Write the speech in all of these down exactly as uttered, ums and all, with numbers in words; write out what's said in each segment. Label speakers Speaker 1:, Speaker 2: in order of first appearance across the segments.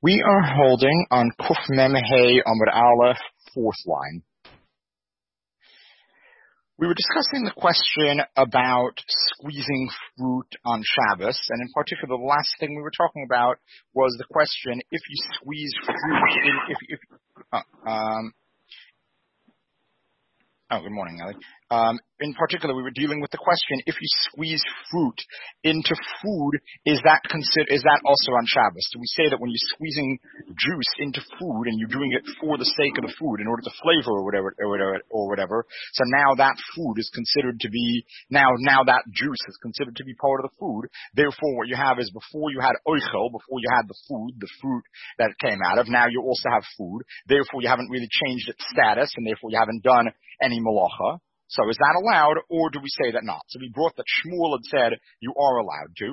Speaker 1: We are holding on Kuf Mem Hey Amud Aleph, fourth line. We were discussing the question about squeezing fruit on Shabbos, and in particular, the last thing we were talking about was the question: if you squeeze fruit, in, if if uh, um. Oh, good morning, Ellie. Um, in particular, we were dealing with the question: if you squeeze fruit into food, is that consider is that also on Shabbos? Do we say that when you're squeezing juice into food and you're doing it for the sake of the food, in order to flavor or whatever, or whatever, or whatever? So now that food is considered to be now now that juice is considered to be part of the food. Therefore, what you have is before you had oichel, before you had the food, the fruit that it came out of. Now you also have food. Therefore, you haven't really changed its status, and therefore you haven't done any malacha. So is that allowed, or do we say that not? So we brought that Shmuel had said you are allowed to.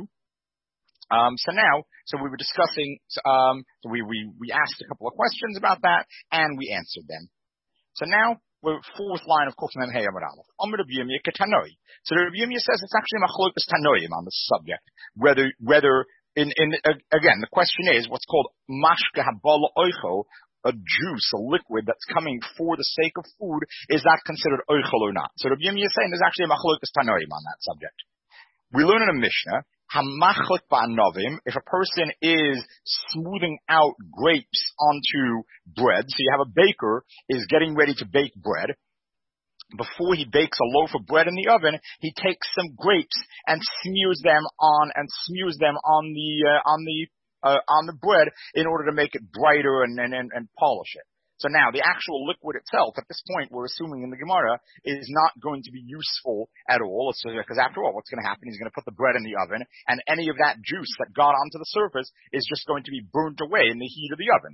Speaker 1: Um, so now, so we were discussing, um, so we, we, we asked a couple of questions about that, and we answered them. So now, we're fourth line of Kuf Mem Hey Amud Aleph. Amar Rabbi Yirmiyah Ketanoi. So Rabbi Yirmiyah says it's actually Machlokes Tanoim on this subject. Whether, whether, in, in, again, the question is what's called Mashka Habala Oicho, a juice, a liquid that's coming for the sake of food, is that considered oichel or not? So Rabbi Yirmiyah is saying there's actually a machlokes tanoim on that subject. We learn in a Mishnah, hamachlik ba'anovim, if a person is smoothing out grapes onto bread, so you have a baker is getting ready to bake bread. Before he bakes a loaf of bread in the oven, he takes some grapes and smears them on and smears them on the uh, on the Uh, on the bread in order to make it brighter and, and, and, and polish it. So now the actual liquid itself, at this point, we're assuming in the Gemara, is not going to be useful at all. Because after all, what's going to happen? He's going to put the bread in the oven, and any of that juice that got onto the surface is just going to be burnt away in the heat of the oven.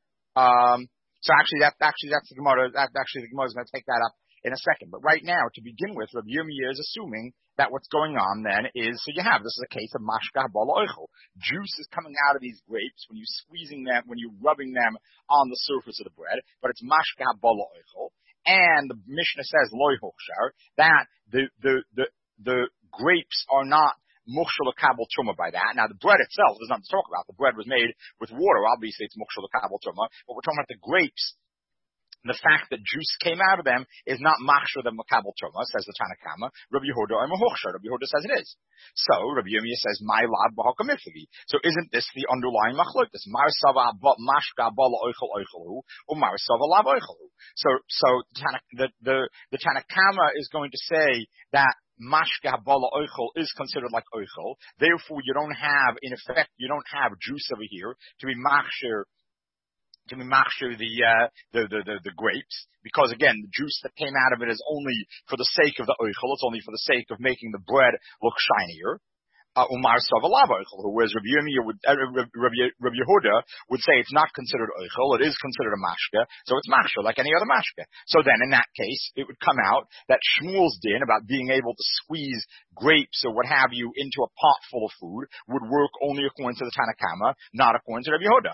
Speaker 1: Um, so actually, that actually that's the Gemara. That, actually, the Gemara is going to take that up in a second. But right now, to begin with, Rabbi Yirmiyah is assuming that what's going on then is, so you have, this is a case of mashka habala oichel. Juice is coming out of these grapes when you're squeezing them, when you're rubbing them on the surface of the bread, but it's mashka habala oichel. And the Mishnah says, loy hochshar, that the, the, the, the grapes are not mukshal kabel truma by that. Now the bread itself, there's nothing to talk about. The bread was made with water. Obviously it's mukshal kabel truma, but we're talking about the grapes. The fact that juice came out of them is not machshir them makabel truma, says the Tanna Kama. Rabbi Yehuda or Mahochshar. Rabbi Yehuda says it is. So Rabbi Yirmiyah says my lab b'hakamifli. So isn't this the underlying machlok? This marsava mashka bala oichel oichelu or marsava lab oichelu. So so the the the Tanna Kama is going to say that mashka bala oichel is considered like oichel. Therefore, you don't have, in effect, you don't have juice over here to be machshir. To be machshir the, uh, the, the, the, the grapes, because again, the juice that came out of it is only for the sake of the oichel, it's only for the sake of making the bread look shinier. Umar Savalava oichel, whereas Rabbi Yirmiyah would, uh, Rabbi, Rabbi Yehuda would say it's not considered oichel, it is considered a mashka, so it's machshir like any other mashka. So then in that case, it would come out that Shmuel's din about being able to squeeze grapes or what have you into a pot full of food would work only according to the Tanna Kama, not according to Rabbi Yehuda.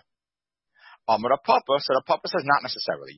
Speaker 1: Amar Papa, so the Papa says not necessarily.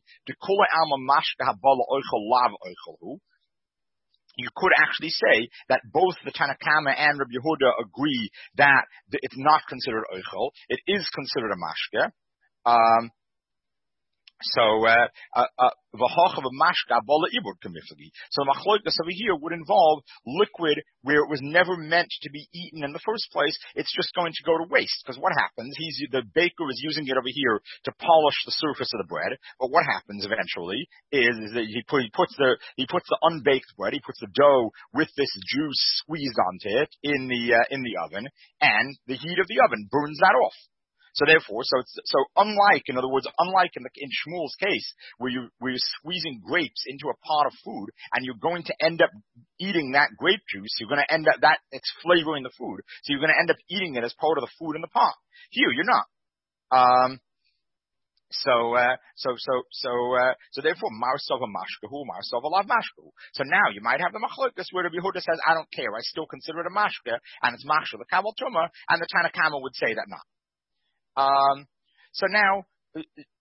Speaker 1: You could actually say that both the Tanna Kama and Rabbi Yehuda agree that it's not considered oichel. It is considered a mashke. Um, So, uh, uh, v'hoch of a mashka bola ibur kamifli. So the machlokas over here would involve liquid where it was never meant to be eaten in the first place. It's just going to go to waste. Because what happens? He's, the baker is using it over here to polish the surface of the bread. But what happens eventually is, is that he, put, he puts the, he puts the unbaked bread, he puts the dough with this juice squeezed onto it in the, uh, in the oven, and the heat of the oven burns that off. So therefore, so it's, so unlike, in other words, unlike in the, in Shmuel's case, where you, where you're squeezing grapes into a pot of food, and you're going to end up eating that grape juice, you're going to end up, that, it's flavoring the food, so you're going to end up eating it as part of the food in the pot. Here, you're not. Um, So, uh, so, so, so, uh, so therefore, Marsava Mashkahu, Marsava Lav Mashkahu. So now you might have the Machlokas where Rabbi Yehuda says, I don't care, I still consider it a Mashka, and it's Mashka, the Kabal Tuma, and the Tanna Kama would say that not. Um, so now,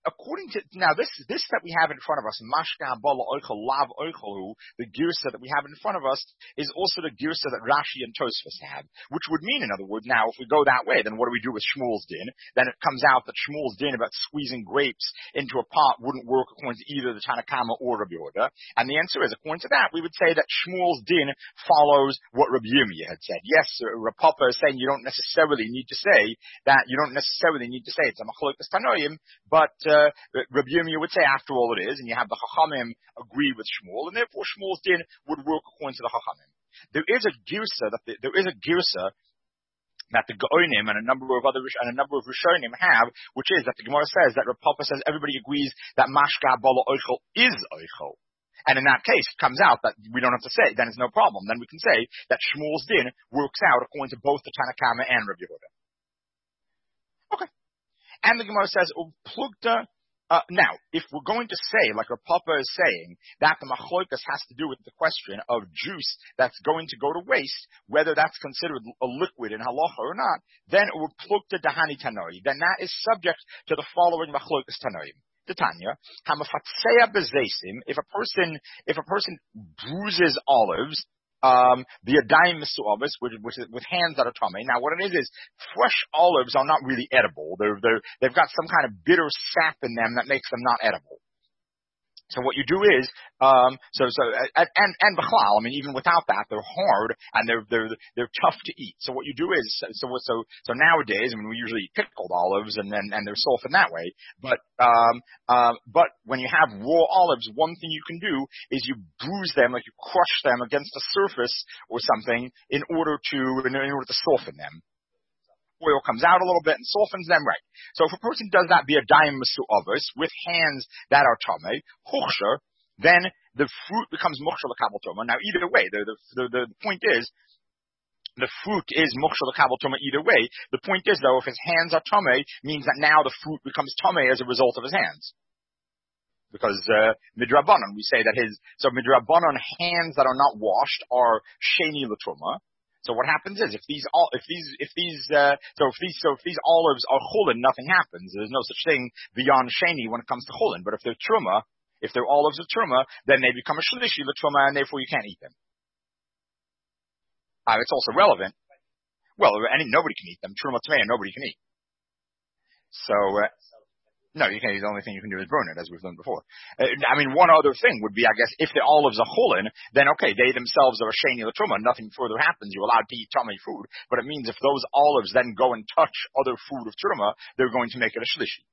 Speaker 1: according to, now this, this that we have in front of us, Mashka Bala Oichel Lav Oichelu, the girsa that we have in front of us is also the girsa that Rashi and Tosfos have, which would mean, in other words, now if we go that way, then what do we do with Shmuel's din? Then it comes out that Shmuel's din about squeezing grapes into a pot wouldn't work according to either the Tanakama or Rabbi Yehuda. And the answer is, according to that, we would say that Shmuel's din follows what Rabbi Yirmiyah had said. Yes, Rav Papa is saying you don't necessarily need to say that, you don't necessarily need to say it's a Machlokes Tanoim, but uh, Rabbi Yirmiyah would say after all it is, and you have the Chachamim agree with Shmuel, and therefore Shmuel's din would work according to the Chachamim. There is a girsa that the, there is a girsa that the Gaonim and a number of other and a number of Rishonim have, which is that the Gemara says that Rav Papa says everybody agrees that Mashka Bala Oichel is Oichel. And in that case, it comes out that we don't have to say, then it's no problem. Then we can say that Shmuel's din works out according to both the Tanakama and Rabbi Yehuda. Okay. And the Gemara says, Plugta. Uh, now, if we're going to say, like Rav Papa is saying, that the machlokas has to do with the question of juice that's going to go to waste, whether that's considered a liquid in halacha or not, then it would plukta dahani tanoi. Then that is subject to the following machlokas tanoim. Tanya, hamafatseya bezesim. If a person, if a person bruises olives, Um, the adayim misuavos, which, which is with hands that are tummy. Now, what it is is fresh olives are not really edible. They're they're they've got some kind of bitter sap in them that makes them not edible. So what you do is, um, so so and and, and b'chlal, I mean, even without that, they're hard and they're they're they're tough to eat. So what you do is, so so so nowadays, I mean, we usually eat pickled olives and and, and they're softened that way. But um, um, but when you have raw olives, one thing you can do is you bruise them, like you crush them against a surface or something, in order to in order to soften them. Oil comes out a little bit and softens them, right? So if a person does that via daim masu'avos, with hands that are tamei, huchsher, then the fruit becomes muchshel l'kabel toma. Now, either way, the, the, the, the point is, the fruit is muchshel l'kabel toma either way. The point is, though, if his hands are tamei, means that now the fruit becomes tamei as a result of his hands. Because uh, midrabanan, we say that his, so midrabanan, hands that are not washed are sheni l'truma. So what happens is, if these, if these, if these, uh, so if these, so if these olives are chulin, nothing happens. There's no such thing beyond sheni when it comes to chulin. But if they're truma, if they're olives of truma, then they become a shlishi l'truma, and therefore you can't eat them. Uh, it's also relevant. Well, any nobody can eat them. Truma tmei, nobody can eat. So. Uh, No, you can't. The only thing you can do is burn it, as we've done before. Uh, I mean, one other thing would be, I guess, if the olives are chulin, then okay, they themselves are a sheni l'truma. Nothing further happens. You're allowed to eat tummy food, but it means if those olives then go and touch other food of truma, they're going to make it a shlishi.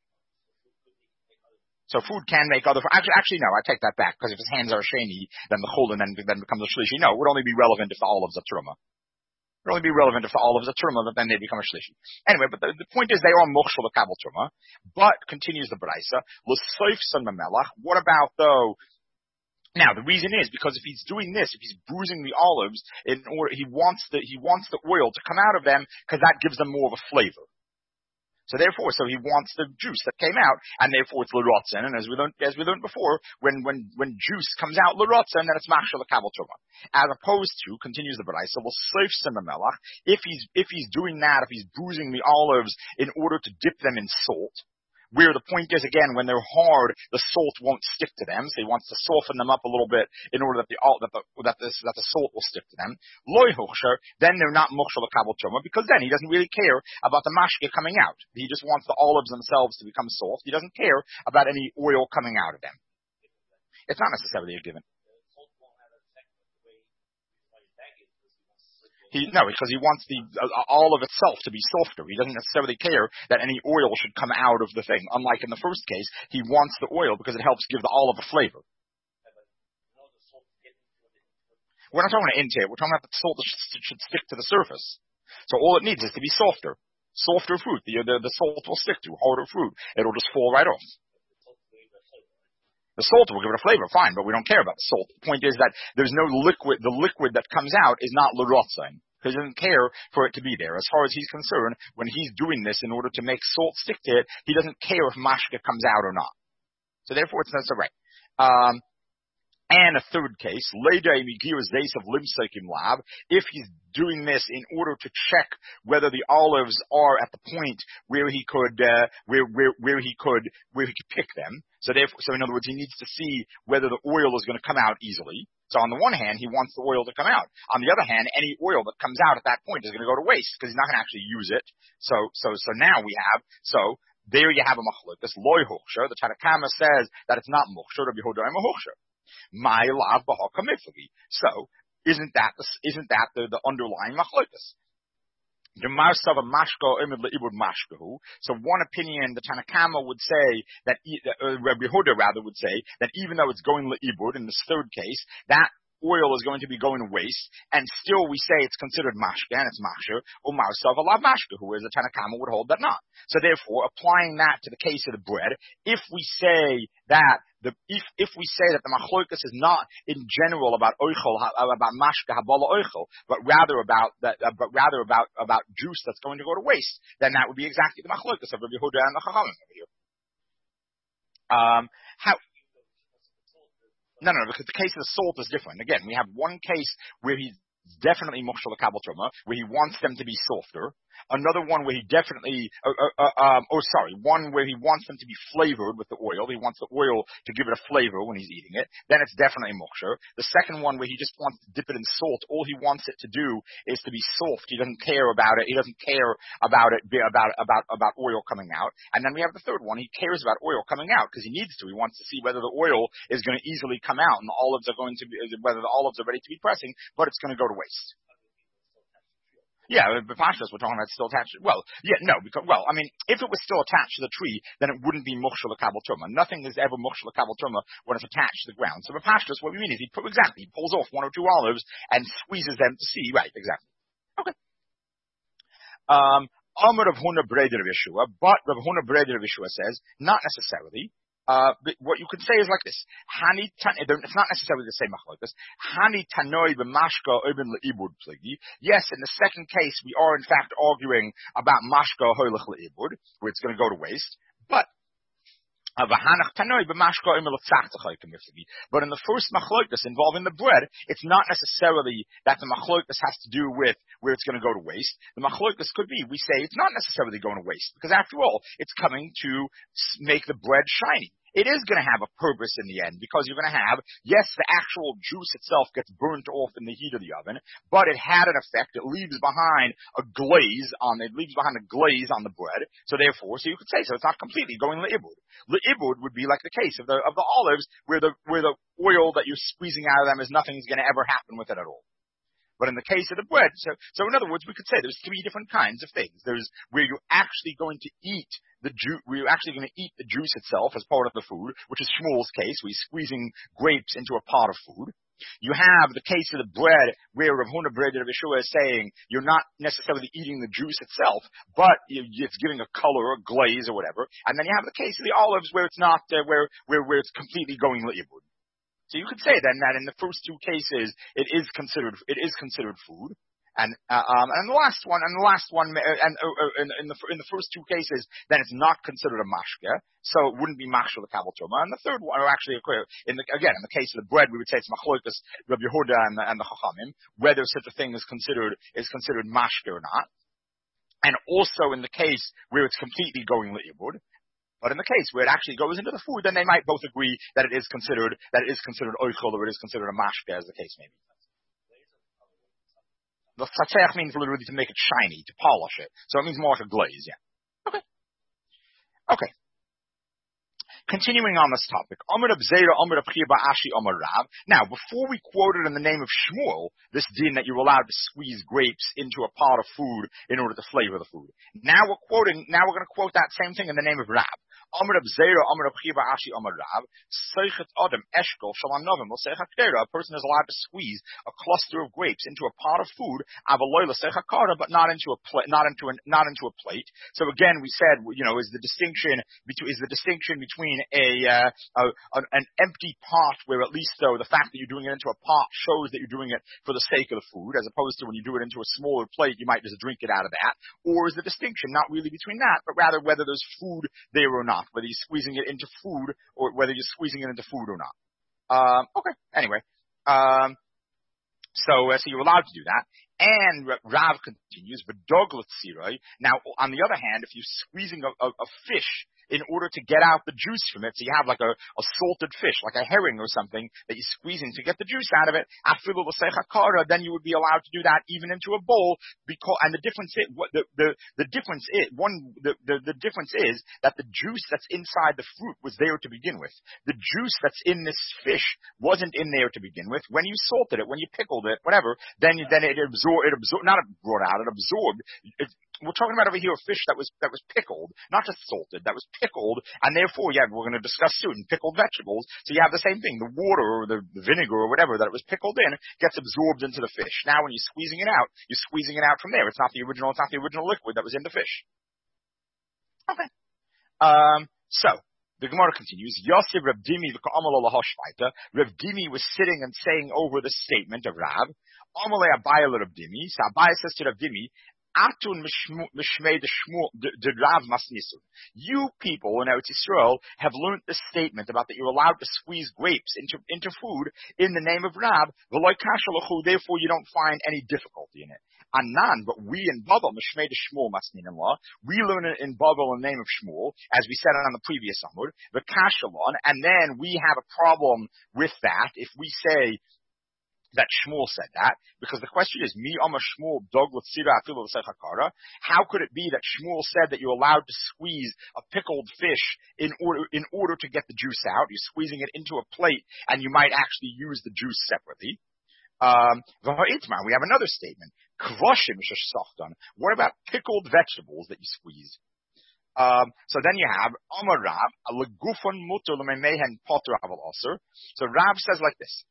Speaker 1: So food can make other. Actually, actually, no. I take that back, because if his hands are a sheni, then the chulin then then becomes a shlishi. No, it would only be relevant if the olives are truma. It would only be relevant if the olives are truma, but then they become a shlishi. Anyway, but the, the point is they are mochshel l'kabel truma. But continues the braysa, l'soif son memelach. What about though? Now the reason is because if he's doing this, if he's bruising the olives in order, he wants the he wants the oil to come out of them because that gives them more of a flavor. So therefore, so he wants the juice that came out, and therefore it's l'rotzen. And as we learned, as we learned before, when when when juice comes out l'rotzen, then it's machshel l'kabel truma. As opposed to, continues the brayso, well, seif sememelach. If he's if he's doing that, if he's bruising the olives in order to dip them in salt, where the point is, again, when they're hard, the salt won't stick to them, so he wants to soften them up a little bit in order that the that the that the, that the salt will stick to them. Loy hochsher, then they're not mochshel l'kabel truma, because then he doesn't really care about the mashke coming out. He just wants the olives themselves to become soft. He doesn't care about any oil coming out of them. It's not necessarily a given. He, no, because he wants the uh, olive itself to be softer. He doesn't necessarily care that any oil should come out of the thing. Unlike in the first case, he wants the oil because it helps give the olive a flavor. We're not talking about intake. We're talking about the salt that should, should stick to the surface. So all it needs is to be softer. Softer fruit. The, the, the salt will stick to. Harder fruit. It'll just fall right off. The salt will give it a flavor, fine, but we don't care about the salt. The point is that there's no liquid, the liquid that comes out is not l'rotzen, because he doesn't care for it to be there. As far as he's concerned, when he's doing this in order to make salt stick to it, he doesn't care if mashka comes out or not. So therefore it's not so right. Um, And a third case, if he's doing this in order to check whether the olives are at the point where he could, uh, where, where, where he could, where he could pick them. So therefore, so in other words, he needs to see whether the oil is going to come out easily. So on the one hand, he wants the oil to come out. On the other hand, any oil that comes out at that point is going to go to waste because he's not going to actually use it. So, so, so now we have, so there you have a machlok. This loy hochsher. The Tanna Kamma says that it's not mochsher, Rabbi Yehuda hochsher. My lav b'haka mitzvah. So isn't that the, isn't that the, the underlying machlokas? So one opinion, the Tanna Kamma would say that, uh, Rabbi Yehuda rather would say that even though it's going leibud in this third case, that oil is going to be going to waste, and still we say it's considered mashke, and it's mashur, or marsav alav mashke, whereas the Tanna Kamma would hold that not. So therefore, applying that to the case of the bread, if we say that the, if, if we say that the machlokas is not in general about oichel, about mashke habala oichel, but rather about that, uh, but rather about, about juice that's going to go to waste, then that would be exactly the machlokas of Rabbi Yehuda and the Chachamim over here. Um, how, No, no, because the case of the salt is different. Again, we have one case where he's definitely mushal kabel truma, where he wants them to be softer. Another one where he definitely, uh, uh, uh, um, oh sorry, one where he wants them to be flavored with the oil. He wants the oil to give it a flavor when he's eating it. Then it's definitely mushal. The second one where he just wants to dip it in salt. All he wants it to do is to be soft. He doesn't care about it. He doesn't care about it, about, about, about oil coming out. And then we have the third one. He cares about oil coming out because he needs to. He wants to see whether the oil is going to easily come out and the olives are going to be, whether the olives are ready to be pressing, but it's going to go to waste. Yeah, the pashas we're talking about still attached. Well, yeah, no, because, well, I mean, if it was still attached to the tree, then it wouldn't be mukhshal kabel truma. Nothing is ever mukhshal kabel truma when it's attached to the ground. So the pashas, what we mean is he, exactly, he pulls off one or two olives and squeezes them to see, right, exactly. Okay. Um, Amar Rav Huna Breder of Yeshua, but Rav Huna Breder of Yeshua says, not necessarily. Uh, but what you could say is like this. Hani tan, it's not necessarily the same machlokas. Hani tanoi b'mashka oben leibud pligi. Yes, in the second case, we are in fact arguing about mashka hoylech leibud, where it's going to go to waste. But but in the first machlokas involving the bread, it's not necessarily that the machlokas has to do with where it's going to go to waste. The machlokas could be, we say it's not necessarily going to waste, because after all, it's coming to make the bread shiny. It is going to have a purpose in the end, because you're going to have, yes, the actual juice itself gets burnt off in the heat of the oven, but it had an effect. It leaves behind a glaze on, it leaves behind a glaze on the bread. So therefore, so you could say, so it's not completely going le'ibud. Le'ibud would be like the case of the, of the olives, where the, where the oil that you're squeezing out of them is nothing's going to ever happen with it at all. But in the case of the bread, so, so in other words, we could say there's three different kinds of things. There's where you're actually going to eat the juice, where you're actually going to eat the juice itself as part of the food, which is Shmuel's case, where he's squeezing grapes into a pot of food. You have the case of the bread, where Rav Huna Bread of Yeshua is saying you're not necessarily eating the juice itself, but it's giving a color, a glaze, or whatever. And then you have the case of the olives, where it's not, uh, where, where, where it's completely going le'ibud. So you could say then that in the first two cases, it is considered, it is considered food. And, uh, um, and the last one, and the last one, and, uh, in, in the, in the first two cases, then it's not considered a mashke. So it wouldn't be mashke the kabel truma. And the third one, or actually, in the, again, in the case of the bread, we would say it's machlokas, Rabbi Yehuda and the, and the Chachamim, whether such a thing is considered, is considered mashke or not. And also in the case where it's completely going le'ibud. But in the case where it actually goes into the food, then they might both agree that it is considered, that it is considered oichel, or it is considered a mashke, as the case may be. The tzatzeach means literally to make it shiny, to polish it. So it means more like a glaze, yeah. Okay. Okay. Continuing on this topic, Amar Abzera, Amar Abchir Ba'ashi, Amar Rav. Now, before we quoted in the name of Shmuel, this din that you're allowed to squeeze grapes into a pot of food in order to flavor the food. Now we're quoting, now we're going to quote that same thing in the name of Rav. Amar Abzera, Amar Abchir Ba'ashi, Amar Rav. Seichet Adam Eshkol Shalom Novim L'Seich HaKdera. A person is allowed to squeeze a cluster of grapes into a pot of food, Avaloi L'Seich HaKara, but not into a plate, not into an, not into a plate. So again, we said, you know, is the distinction between, is the distinction between a, uh, a, an empty pot where at least though the fact that you're doing it into a pot shows that you're doing it for the sake of the food, as opposed to when you do it into a smaller plate, you might just drink it out of that. Or is the distinction not really between that, but rather whether there's food there or not, whether you're squeezing it into food or whether you're squeezing it into food or not. Um, okay, anyway. Um, so, uh, so you're allowed to do that. And Rav continues, but now, on the other hand, if you're squeezing a, a, a fish in order to get out the juice from it, so you have like a, a salted fish, like a herring or something that you're squeezing to get the juice out of it, then you would be allowed to do that even into a bowl. Because, and the difference is, what the, the, the difference is, one, the, the, the difference is that the juice that's inside the fruit was there to begin with. The juice that's in this fish wasn't in there to begin with. When you salted it, when you pickled it, whatever, then, then it absorbed, it absorbed, not brought out, it absorbed. It, we're talking about over here a fish that was, that was pickled, not just salted, that was pickled, and therefore, yeah, we're going to discuss soon, pickled vegetables. So you have the same thing, the water or the, the vinegar or whatever that it was pickled in gets absorbed into the fish. Now when you're squeezing it out, you're squeezing it out from there. It's not the original, it's not the original liquid that was in the fish. Okay. Um, so, the Gemara continues, Yosef Rav Dimi Rav Dimi was sitting and saying over the statement of Rav, Amalei Abayah Rav Dimi, so Abayah says to Rav Dimi, Atun mishmei de Rav masnisu. You people in Eretz Yisrael have learned the statement about that you're allowed to squeeze grapes into, into food in the name of Rav, therefore you don't find any difficulty in it. Anan, but we in Babel, mishmei de Shmuel masnin in law, we learn it in Babel in the name of Shmuel, as we said on the previous Amud, the kashalon, and then we have a problem with that if we say that Shmuel said that, because the question is, Mi Amar Shmuel dog l'tzira afilu l'seichakara. How could it be that Shmuel said that you're allowed to squeeze a pickled fish in order in order to get the juice out? You're squeezing it into a plate, and you might actually use the juice separately. Um, we have another statement. Kvoshim sheshachtan. What about pickled vegetables that you squeeze? Um, so then you have Amar Rav a legufon muter l'meimehen poter aval aser. So Rav says like this.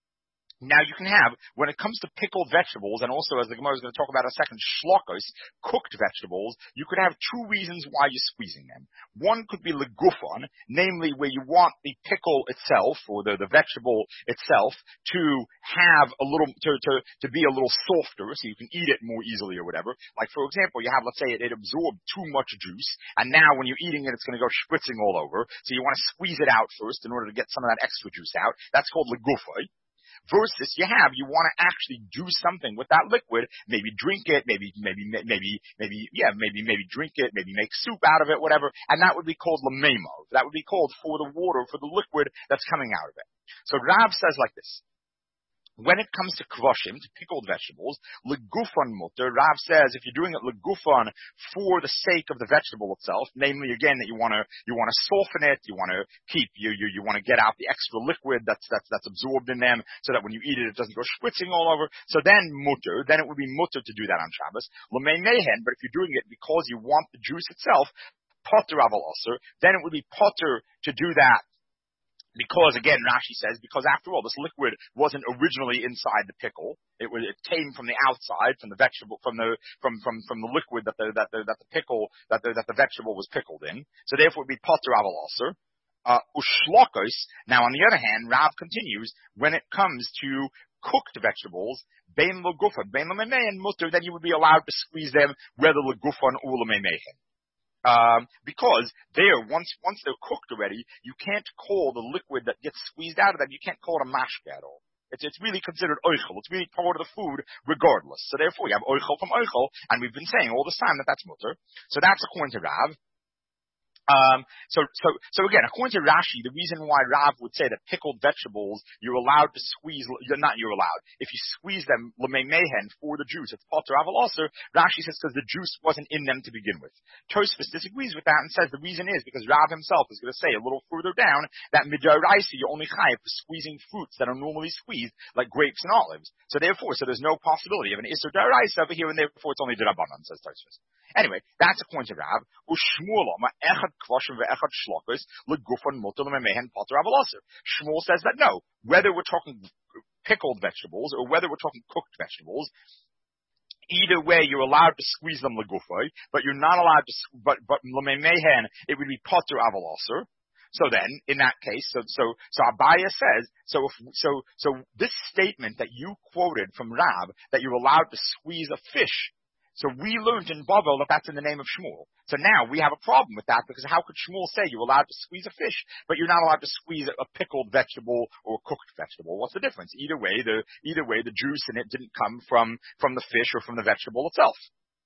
Speaker 1: Now you can have, when it comes to pickled vegetables, and also as the Gemara is going to talk about in a second, shlokos, cooked vegetables, you could have two reasons why you're squeezing them. One could be legufon, namely where you want the pickle itself, or the, the vegetable itself, to have a little, to, to, to be a little softer, so you can eat it more easily or whatever. Like for example, you have, let's say it, it absorbed too much juice, and now when you're eating it, it's going to go spritzing all over, so you want to squeeze it out first in order to get some of that extra juice out. That's called legufon. Versus you have, you want to actually do something with that liquid, maybe drink it, maybe, maybe, maybe, maybe, yeah, maybe, maybe drink it, maybe make soup out of it, whatever, and that would be called lamemo. That would be called for the water, for the liquid that's coming out of it. So Rav says like this. When it comes to kvoshim, to pickled vegetables, legufon mutter, Rav says if you're doing it legufon for the sake of the vegetable itself, namely again that you want to you want to soften it, you want to keep you you you want to get out the extra liquid that's that's that's absorbed in them, so that when you eat it, it doesn't go spritzing all over. So then mutter, then it would be mutter to do that on Shabbos. L'mei mehen, but if you're doing it because you want the juice itself, potter aval aser, then it would be potter to do that. Because again, Rashi says, because after all, this liquid wasn't originally inside the pickle. It was, it came from the outside, from the vegetable, from the, from, from, from the liquid that the, that the, that the pickle, that the, that the vegetable was pickled in. So therefore it would be potter aval aser. Uh, ushlokos. Now on the other hand, Rav continues, when it comes to cooked vegetables, bein legufon, bein l'meimein mutter, then you would be allowed to squeeze them, whether legufon or l'meimein. Um, because there, once once they're cooked already, you can't call the liquid that gets squeezed out of them, you can't call it a mashke at all. It's, it's really considered oichel. It's really part of the food regardless. So therefore you have oichel from oichel, and we've been saying all this time that that's mutter. So that's according to Rav. Um, so, so, so again, according to Rashi, the reason why Rav would say that pickled vegetables, you're allowed to squeeze, you're not you're allowed, if you squeeze them, l'mei mehen, for the juice, it's potter aval aser, Rashi says because the juice wasn't in them to begin with. Tosfos disagrees with that and says the reason is because Rav himself is going to say a little further down that midaraisa, you're only chayav for squeezing fruits that are normally squeezed, like grapes and olives. So therefore, so there's no possibility of an iser daraisa over here, and therefore it's only derabanan, says Tosfos. Anyway, that's according to Rav. Ushmuel echad kvashim ve'echad shlokos legufon muter l'meimein potter aval aser. Shmuel says that no, whether we're talking pickled vegetables or whether we're talking cooked vegetables, either way you're allowed to squeeze them legufoi, but you're not allowed to. But but l'meimein it would be potter aval aser. So then, in that case, so so so Abaya says, so if so so this statement that you quoted from Rav that you're allowed to squeeze a fish So we learned in Bavel that that's in the name of Shmuel. So now we have a problem with that because how could Shmuel say you're allowed to squeeze a fish, but you're not allowed to squeeze a pickled vegetable or a cooked vegetable? What's the difference? Either way, the either way, the juice in it didn't come from from the fish or from the vegetable itself.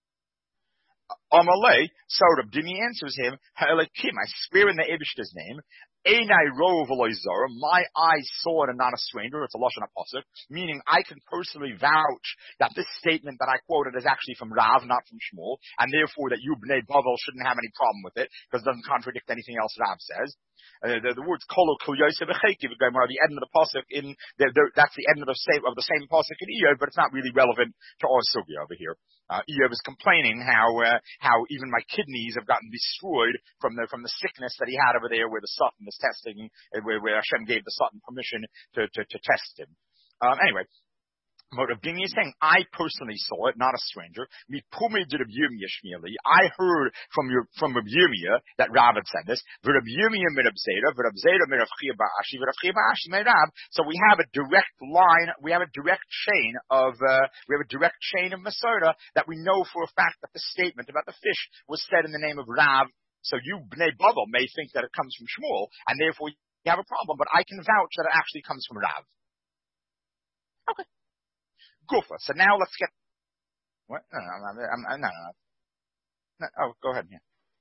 Speaker 1: Amalei, so Rab Dimi answers him, Ha'elekim, I swear in the Eibishter's name, Einai rov v'lo zora, my eyes saw it and not a stranger. It's a lashon haposuk, meaning I can personally vouch that this statement that I quoted is actually from Rav, not from Shmuel, and therefore that you Bnei Bavel shouldn't have any problem with it because it doesn't contradict anything else Rav says. Uh, the, the words kolo kol yosef v'chekiv are the end of the pasuk in the, the, that's the end of the same of the same pasuk in Iyov, but it's not really relevant to our sugya over here. Uh, Iyov is complaining how uh, how even my kidneys have gotten destroyed from the from the sickness that he had over there, where the Satan was testing, uh, where, where Hashem gave the Satan permission to to, to test him. Um, anyway. Rav Dimi is saying, I personally saw it, not a stranger. I heard from your, from Rav Yirmiyah that Rav had said this. So we have a direct line, we have a direct chain of, uh, we have a direct chain of Masada that we know for a fact that the statement about the fish was said in the name of Rav. So you, Bnei Bavel, may think that it comes from Shmuel, and therefore you have a problem, but I can vouch that it actually comes from Rav. Okay. Gufa. So now let's get. What? No, no, no, no, no, no. no. Oh, go ahead. Yeah.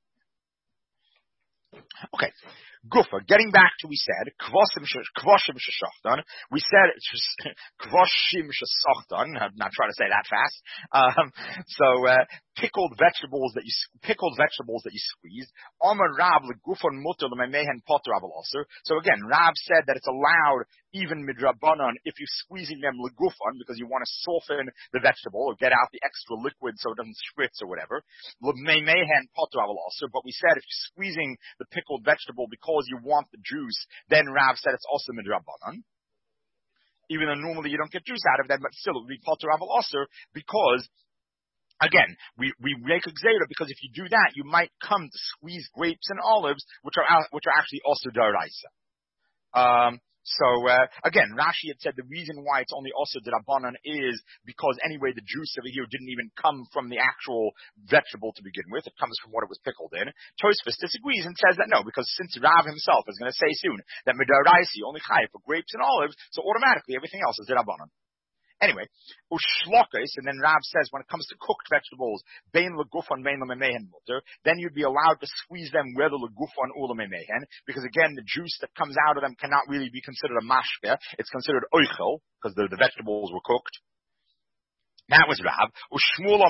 Speaker 1: Okay. Gufa. Getting back to we said kvoshim sheshachtan. We said kvoshim sheshachtan. I'm not trying to say that fast. Um, so uh, pickled vegetables that you pickled vegetables that you squeezed. Amar Rav legufon muter lememehen poter aval aser. So again, Rav said that it's allowed even midrabanan if you're squeezing them legufon because you want to soften the vegetable or get out the extra liquid so it doesn't spritz or whatever. Lememehen poter aval aser. But we said if you're squeezing the pickled vegetable because you want the juice, then Rav said it's also midrabanan. Even though normally you don't get juice out of them, but still it would be poter aval aser because. Again, we, we make a gzeira because if you do that, you might come to squeeze grapes and olives, which are which are actually also daraisa. Um, so uh, again, Rashi had said the reason why it's only also derabanan is because anyway the juice over here didn't even come from the actual vegetable to begin with; it comes from what it was pickled in. Tosfos disagrees and says that no, because since Rav himself is going to say soon that midaraisi only chayav for grapes and olives, so automatically everything else is derabanan. Anyway, ushlokes, and then Rav says when it comes to cooked vegetables, bein legufon, bein lememehen mutter, then you'd be allowed to squeeze them whether legufon or lememehen, because again, the juice that comes out of them cannot really be considered a mashke. It's considered oichel, because the, the vegetables were cooked. That was Rav. Shmuel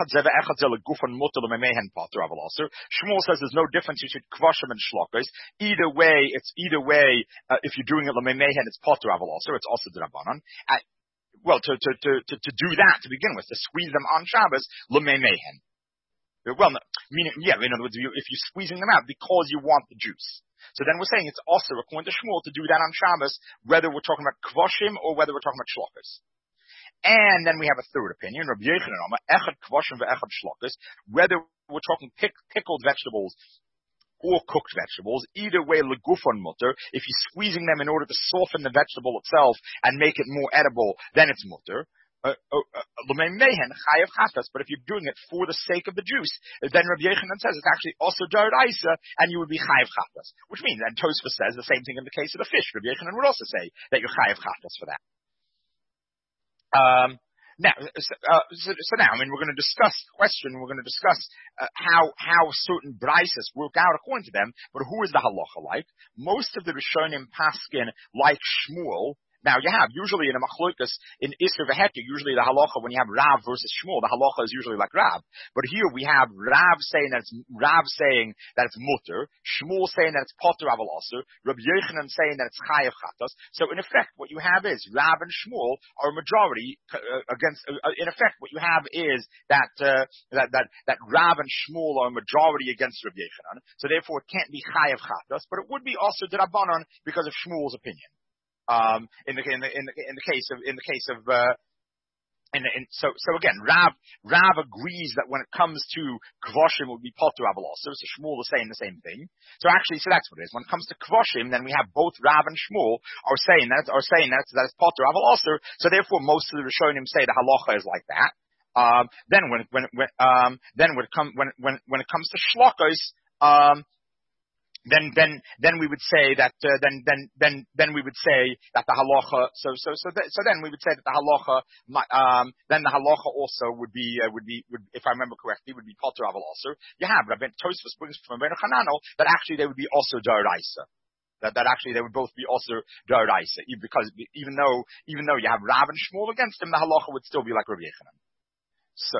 Speaker 1: says there's no difference between kvoshim and shlokes. Either way, it's either way, uh, if you're doing it lememehen, it's poter aval aser, it's also drabanan. Well, to, to, to, to, to do that to begin with, to squeeze them on Shabbos, l'meimehen. Well, no, meaning, yeah, in other words, if you're squeezing them out because you want the juice. So then we're saying it's also according to Shmuel to do that on Shabbos, whether we're talking about kvoshim or whether we're talking about shlokas. And then we have a third opinion, Rabbi Yochanan, echad kvoshim ve'echad shlokas, whether we're talking pick, pickled vegetables or cooked vegetables, either way, legufon mutter. If you're squeezing them in order to soften the vegetable itself and make it more edible, then it's mutter. Uh, uh, uh, but if you're doing it for the sake of the juice, then Rabbi Yochanan says it's actually also daraisa, and you would be chayav chatas. Which means, and Tosfos says the same thing in the case of the fish. Rabbi Yochanan would also say that you're chayav chatas for that. Um, Now, uh, so, so now, I mean, we're going to discuss the question, we're going to discuss uh, how how certain brises work out according to them, but who is the halacha like? Most of the Rishonim paskin like Shmuel. Now, you have, usually in a machlokas, in Isser v'Heter, usually the halacha, when you have Rav versus Shmuel, the halacha is usually like Rav. But here we have Rav saying that it's, Rav saying that it's mutter, Shmuel saying that it's poter aval aser, Rabbi Yochanan saying that it's chayav chatas. So in effect, what you have is, Rav and Shmuel are a majority uh, against, uh, in effect, what you have is that, uh, that, that, that Rav and Shmuel are a majority against Rabbi Yochanan. So therefore it can't be chayav chatas, but it would be also d'Rabbanan because of Shmuel's opinion. Um, in the in the in the in the case of in the case of uh, in, in so so again, Rav Rav agrees that when it comes to kvoshim, it would be poter aval aser. So Shmuel is saying the same thing. So actually, so that's what it is. When it comes to kvoshim, then we have both Rav and Shmuel are saying that are saying that that it's poter aval aser. So therefore, most of the Rishonim say the halacha is like that. Um, then when when when um, then when it come when when when it comes to shlokas, um, then then then we would say that uh, then then then then we would say that the halacha. So so so th- so then we would say that the halacha. Um, then the halacha also would be uh, would be would, if I remember correctly, would be potter aval also. You have Rabbi Tosfos brings from Rabbi Chananel that actually they would be also daraisa. That, that actually they would both be also daraisa, because even though even though you have Rav and Shmuel against them, the halacha would still be like Rabbi Yechanan. So,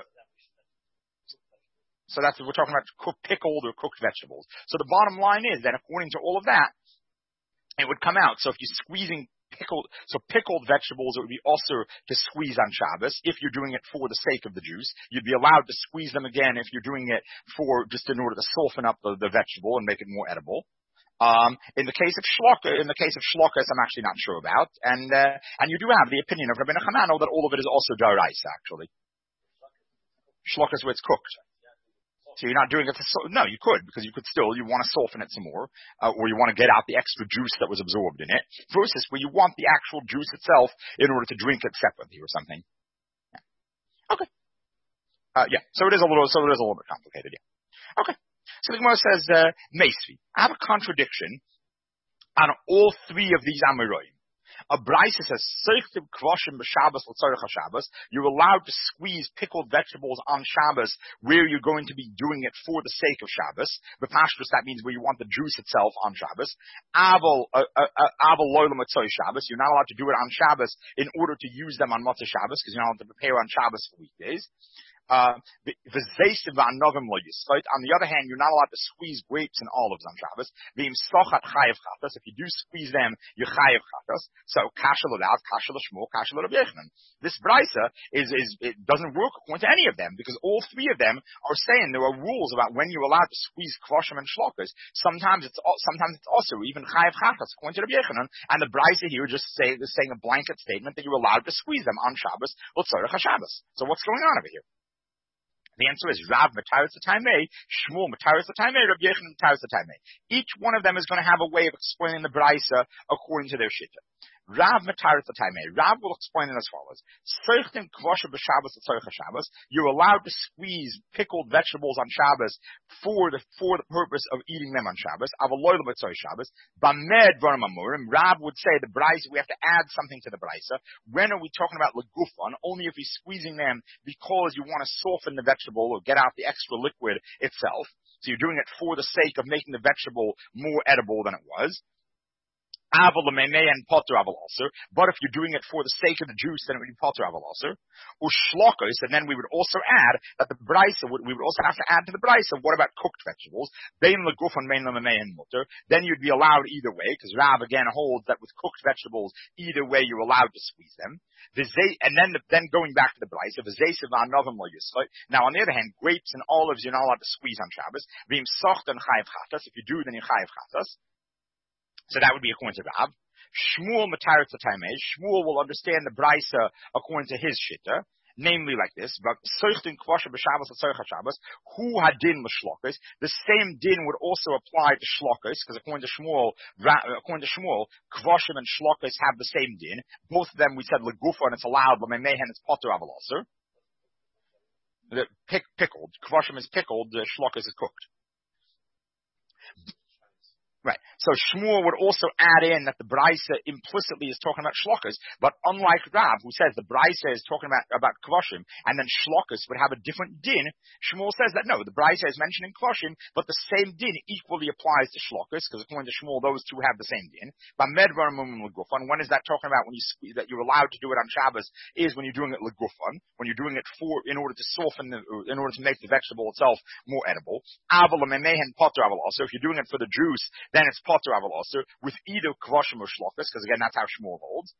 Speaker 1: so that's what we're talking about: cooked, pickled or cooked vegetables. So the bottom line is that according to all of that, it would come out. So if you're squeezing pickled, so pickled vegetables, it would be also to squeeze on Shabbos. If you're doing it for the sake of the juice, you'd be allowed to squeeze them again if you're doing it for just in order to soften up the, the vegetable and make it more edible. Um, in the case of shloka, in the case of shlokas, I'm actually not sure about, and uh, and you do have the opinion of Rabbi Chananel that all of it is also daraisa actually. Shlokas where it's cooked. So you're not doing it to, so, no, you could, because you could still, you want to soften it some more, uh, or you want to get out the extra juice that was absorbed in it, versus where you want the actual juice itself in order to drink it separately or something. Yeah. Okay. Uh, yeah, so it is a little, so it is a little bit complicated, yeah. Okay. So the Gemara says, uh, Meisvi, I have a contradiction on all three of these Amoraim. A Brisa says, Seichtim Kvoshim b'Shabbos l'tzorech HaShabbos. You're allowed to squeeze pickled vegetables on Shabbos where you're going to be doing it for the sake of Shabbos. B'Pashtus, that means where you want the juice itself on Shabbos. Aval, uh, uh, uh, Aval loylam Motzei Shabbos. You're not allowed to do it on Shabbos in order to use them on Motzei Shabbos, because you're not allowed to prepare on Shabbos for weekdays. Uh, on the other hand, you're not allowed to squeeze grapes and olives on Shabbos. If you do squeeze them, you're chayav chatas. So kasha l'Rav, kasha l'Shmuel, kasha l'Rabbi Yechanan. This brisa is is it doesn't work according to any of them, because all three of them are saying there are rules about when you're allowed to squeeze kvoshim and shlokas. Sometimes it's sometimes it's also even chayav chatas according to Rabbi Yechanan, and the brisa here just say is saying a blanket statement that you're allowed to squeeze them on Shabbos l'tzorech HaShabbos. So what's going on over here? The answer is Rav Mataris L'Taimei, Shmuel Mataris L'Taimei, Rabbi Yechanan Mataris L'Taimei. Each one of them is going to have a way of explaining the Brisa according to their Shitta. Rav Mataris L'Taimei. Rav will explain it as follows. Seichtim Kvosha b'Shabbos l'tzorech HaShabbos. You're allowed to squeeze pickled vegetables on Shabbos for the for the purpose of eating them on Shabbos. Avaloy l'tzorech Shabbos. Bamed v'ram amurim. Rav would say the Brisa, we have to add something to the Brisa. When are we talking about legufan? Only if you're squeezing them because you want to soften the vegetable or get out the extra liquid itself. So you're doing it for the sake of making the vegetable more edible than it was. Aval and potter aval also. But if you're doing it for the sake of the juice, then it would be potter aval also. Or shlokos, and then we would also add that the brisa would, we would also have to add to the brisa, what about cooked vegetables? Bein legufan, bein and mutter. Then you'd be allowed either way, because Rav again holds that with cooked vegetables, either way you're allowed to squeeze them. And then then going back to the brisa, now on the other hand, grapes and olives you're not allowed to squeeze on Shabbos. V'im socht and chayiv chatas. If you do, then you chayiv chatas. So that would be according to Rav. Shmuel Mataris L'Taimei. Shmuel will understand the brisa according to his shitta, namely like this: but Seichtim Kvosha b'Shabbos l'tzorech HaShabbos, hu hadin l'shlokas. The same din would also apply to shlokas, because according to Shmuel, according to Shmuel, Kvoshim and shlokas have the same din. Both of them we said legufa and it's allowed, but memehen it's potter aval also. The pick, pickled. Kvoshim is pickled. The shlokas is cooked. Right. So Shmuel would also add in that the Brisa implicitly is talking about shlokas, but unlike Rav, who says the Brisa is talking about, about kvoshim, and then shlokas would have a different din, Shmuel says that no, the Brisa is mentioning kvoshim, but the same din equally applies to shlokas, because according to Shmuel, those two have the same din. But medvar mum legufan, when is that talking about when you squeeze, that you're allowed to do it on Shabbos, is when you're doing it legufan, when you're doing it for, in order to soften the, in order to make the vegetable itself more edible. Aval memehen potter aval also, if you're doing it for the juice, then it's potter aval also, with either kvoshim or shlokas, because again, that's how Shmuel holds.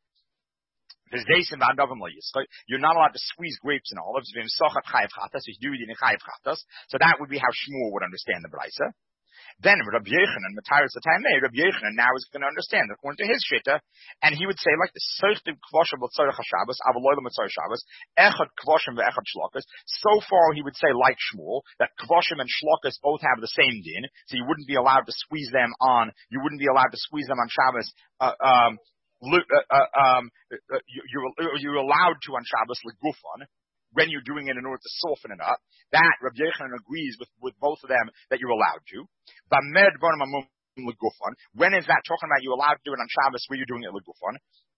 Speaker 1: You're not allowed to squeeze grapes and olives. So that would be how Shmuel would understand the brisa. Then Rabbi Yechanan, Mataris L'Taimei, Rabbi Yechanan now is going to understand according to his shitta, and he would say like this: Seichtim Kvoshem l'tzorech HaShabbos, avaloy l'tzorech Shabbos, echad Kvoshem ve'echad shlokas. So far, he would say like Shmuel that Kvoshem and shlokas both have the same din, so you wouldn't be allowed to squeeze them on. You wouldn't be allowed to squeeze them on Shabbos. Uh, um, uh, uh, um, uh, you, you're, you're allowed to on Shabbos legufan. when you're doing it in order to soften it up. That Rabbi Yochanan agrees with, with both of them that you're allowed to. When is that talking about you allowed to do it on Shabbos where you're doing it legufon?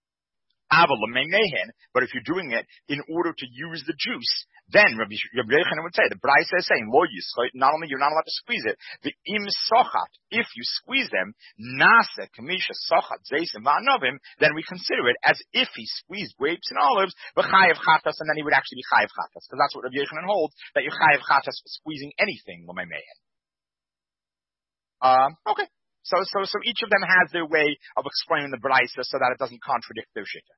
Speaker 1: But if you're doing it in order to use the juice, then Rabbi Yochanan would say, the Braisa is saying, lo yischot, not only you're not allowed to squeeze it, the im sochat, if you squeeze them, nase kamisha sochat zeisim va'anovim, then we consider it as if he squeezed grapes and olives, b'chayev chatas, and then he would actually be chayev chatas, because that's what Rabbi Yochanan holds, that you're chayev chatas for squeezing anything, l'meimehen. Um, okay. So, so, so each of them has their way of explaining the Braisa so that it doesn't contradict their shita.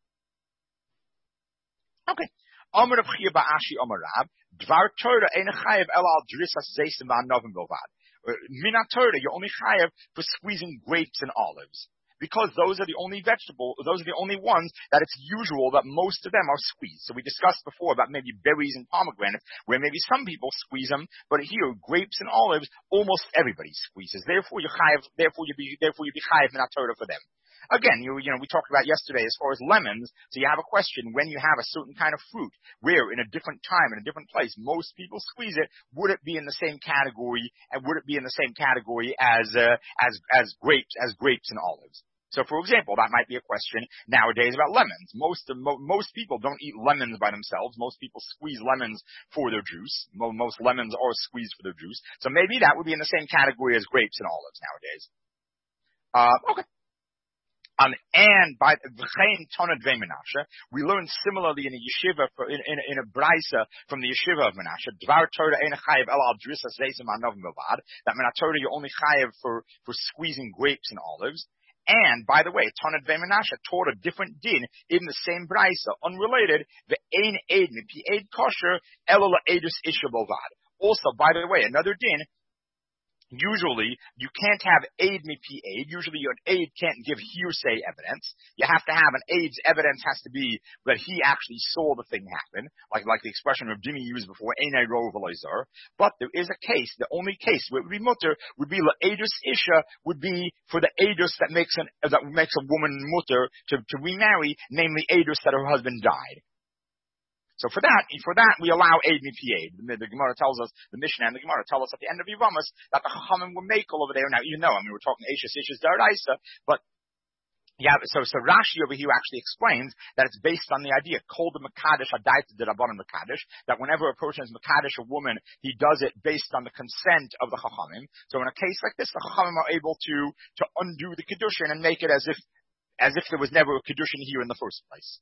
Speaker 1: Okay. Amar of Chia ba'ashi Amar Rab, Dvar Torah ein chayev el al drisas zeisim va'anovim bilvad. Mina Torah, you're only chayev for squeezing grapes and olives. Because those are the only vegetable, those are the only ones that it's usual that most of them are squeezed. So we discussed before about maybe berries and pomegranates, where maybe some people squeeze them, but here, grapes and olives, almost everybody squeezes. Therefore, you chayev, therefore you be, therefore you be chayev Mina Torah for them. Again, you, you know, we talked about yesterday as far as lemons, so you have a question, when you have a certain kind of fruit, where in a different time, in a different place, most people squeeze it, would it be in the same category, and would it be in the same category as, uh, as, as grapes, as grapes and olives? So, for example, that might be a question nowadays about lemons. Most mo- most people don't eat lemons by themselves. Most people squeeze lemons for their juice. Mo- most lemons are squeezed for their juice. So maybe that would be in the same category as grapes and olives nowadays. Uh, okay. Um, and by V'chein Tonad Ve Menashe, we learn similarly in a yeshiva, for, in, in, in a brisa from the yeshiva of Menashe, Dvar Torah ein chayev el al drisa zeisim va'anovim bilvad, that Menashe Torah you're only chayev for, for squeezing grapes and olives. And, by the way, Tonad Ve Menashe taught a different din in the same brisa, unrelated, the ein eid mipi eid kosher, elo la'edus isha bilvad. Also, by the way, another din, usually, you can't have aid mipi aid. Usually, an aid can't give hearsay evidence. You have to have an aid's evidence has to be that he actually saw the thing happen, like like the expression of Jimmy used before, einay rov v'loizar. But there is a case, the only case where it would be mutter would be la'edus isha, would be for the edus that makes an that makes a woman mutter to, to remarry, namely edus that her husband died. So for that, for that, we allow aid mipi aid. The, the Gemara tells us, the Mishnah and the Gemara tell us at the end of Yevamos that the Chachamim were makel over there. Now, you know, I mean, we're talking Eishes, Eishes Daraisa, but yeah, so, so Rashi over here actually explains that it's based on the idea, Kol de Mekadesh Adaita de Rabbanan Mekadesh, that whenever a person is Mekadesh a woman, he does it based on the consent of the Chachamim. So in a case like this, the Chachamim are able to, to undo the Kedushin and make it as if, as if there was never a Kedushin here in the first place.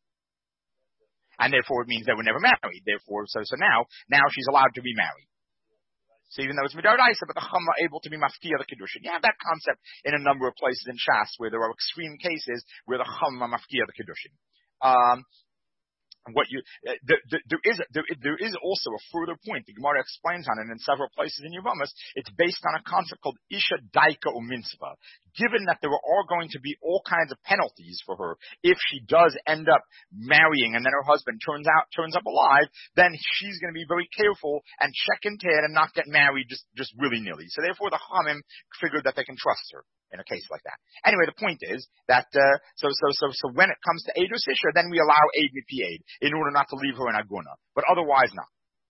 Speaker 1: And therefore it means they were never married. Therefore, so, so now, now she's allowed to be married. So even though it's Midaraisa, but the Chum are able to be mafkia the Kedushin. You have that concept in a number of places in Shas where there are extreme cases where the Chum are mafkia the Kedushin. Um, What you uh, there, there, there is there, there is also a further point. The Gemara explains on it in several places in Yevamos. It's based on a concept called Isha Daika Uminsva. Given that there are going to be all kinds of penalties for her if she does end up marrying and then her husband turns out turns up alive, then she's going to be very careful and check into it and not get married just just willy nilly. So therefore, the Chamim figured that they can trust her in a case like that. Anyway, the point is that uh, so so so so when it comes to Eidus Isha, then we allow Eid Mipi Eid in order not to leave her in Aguna, but otherwise not.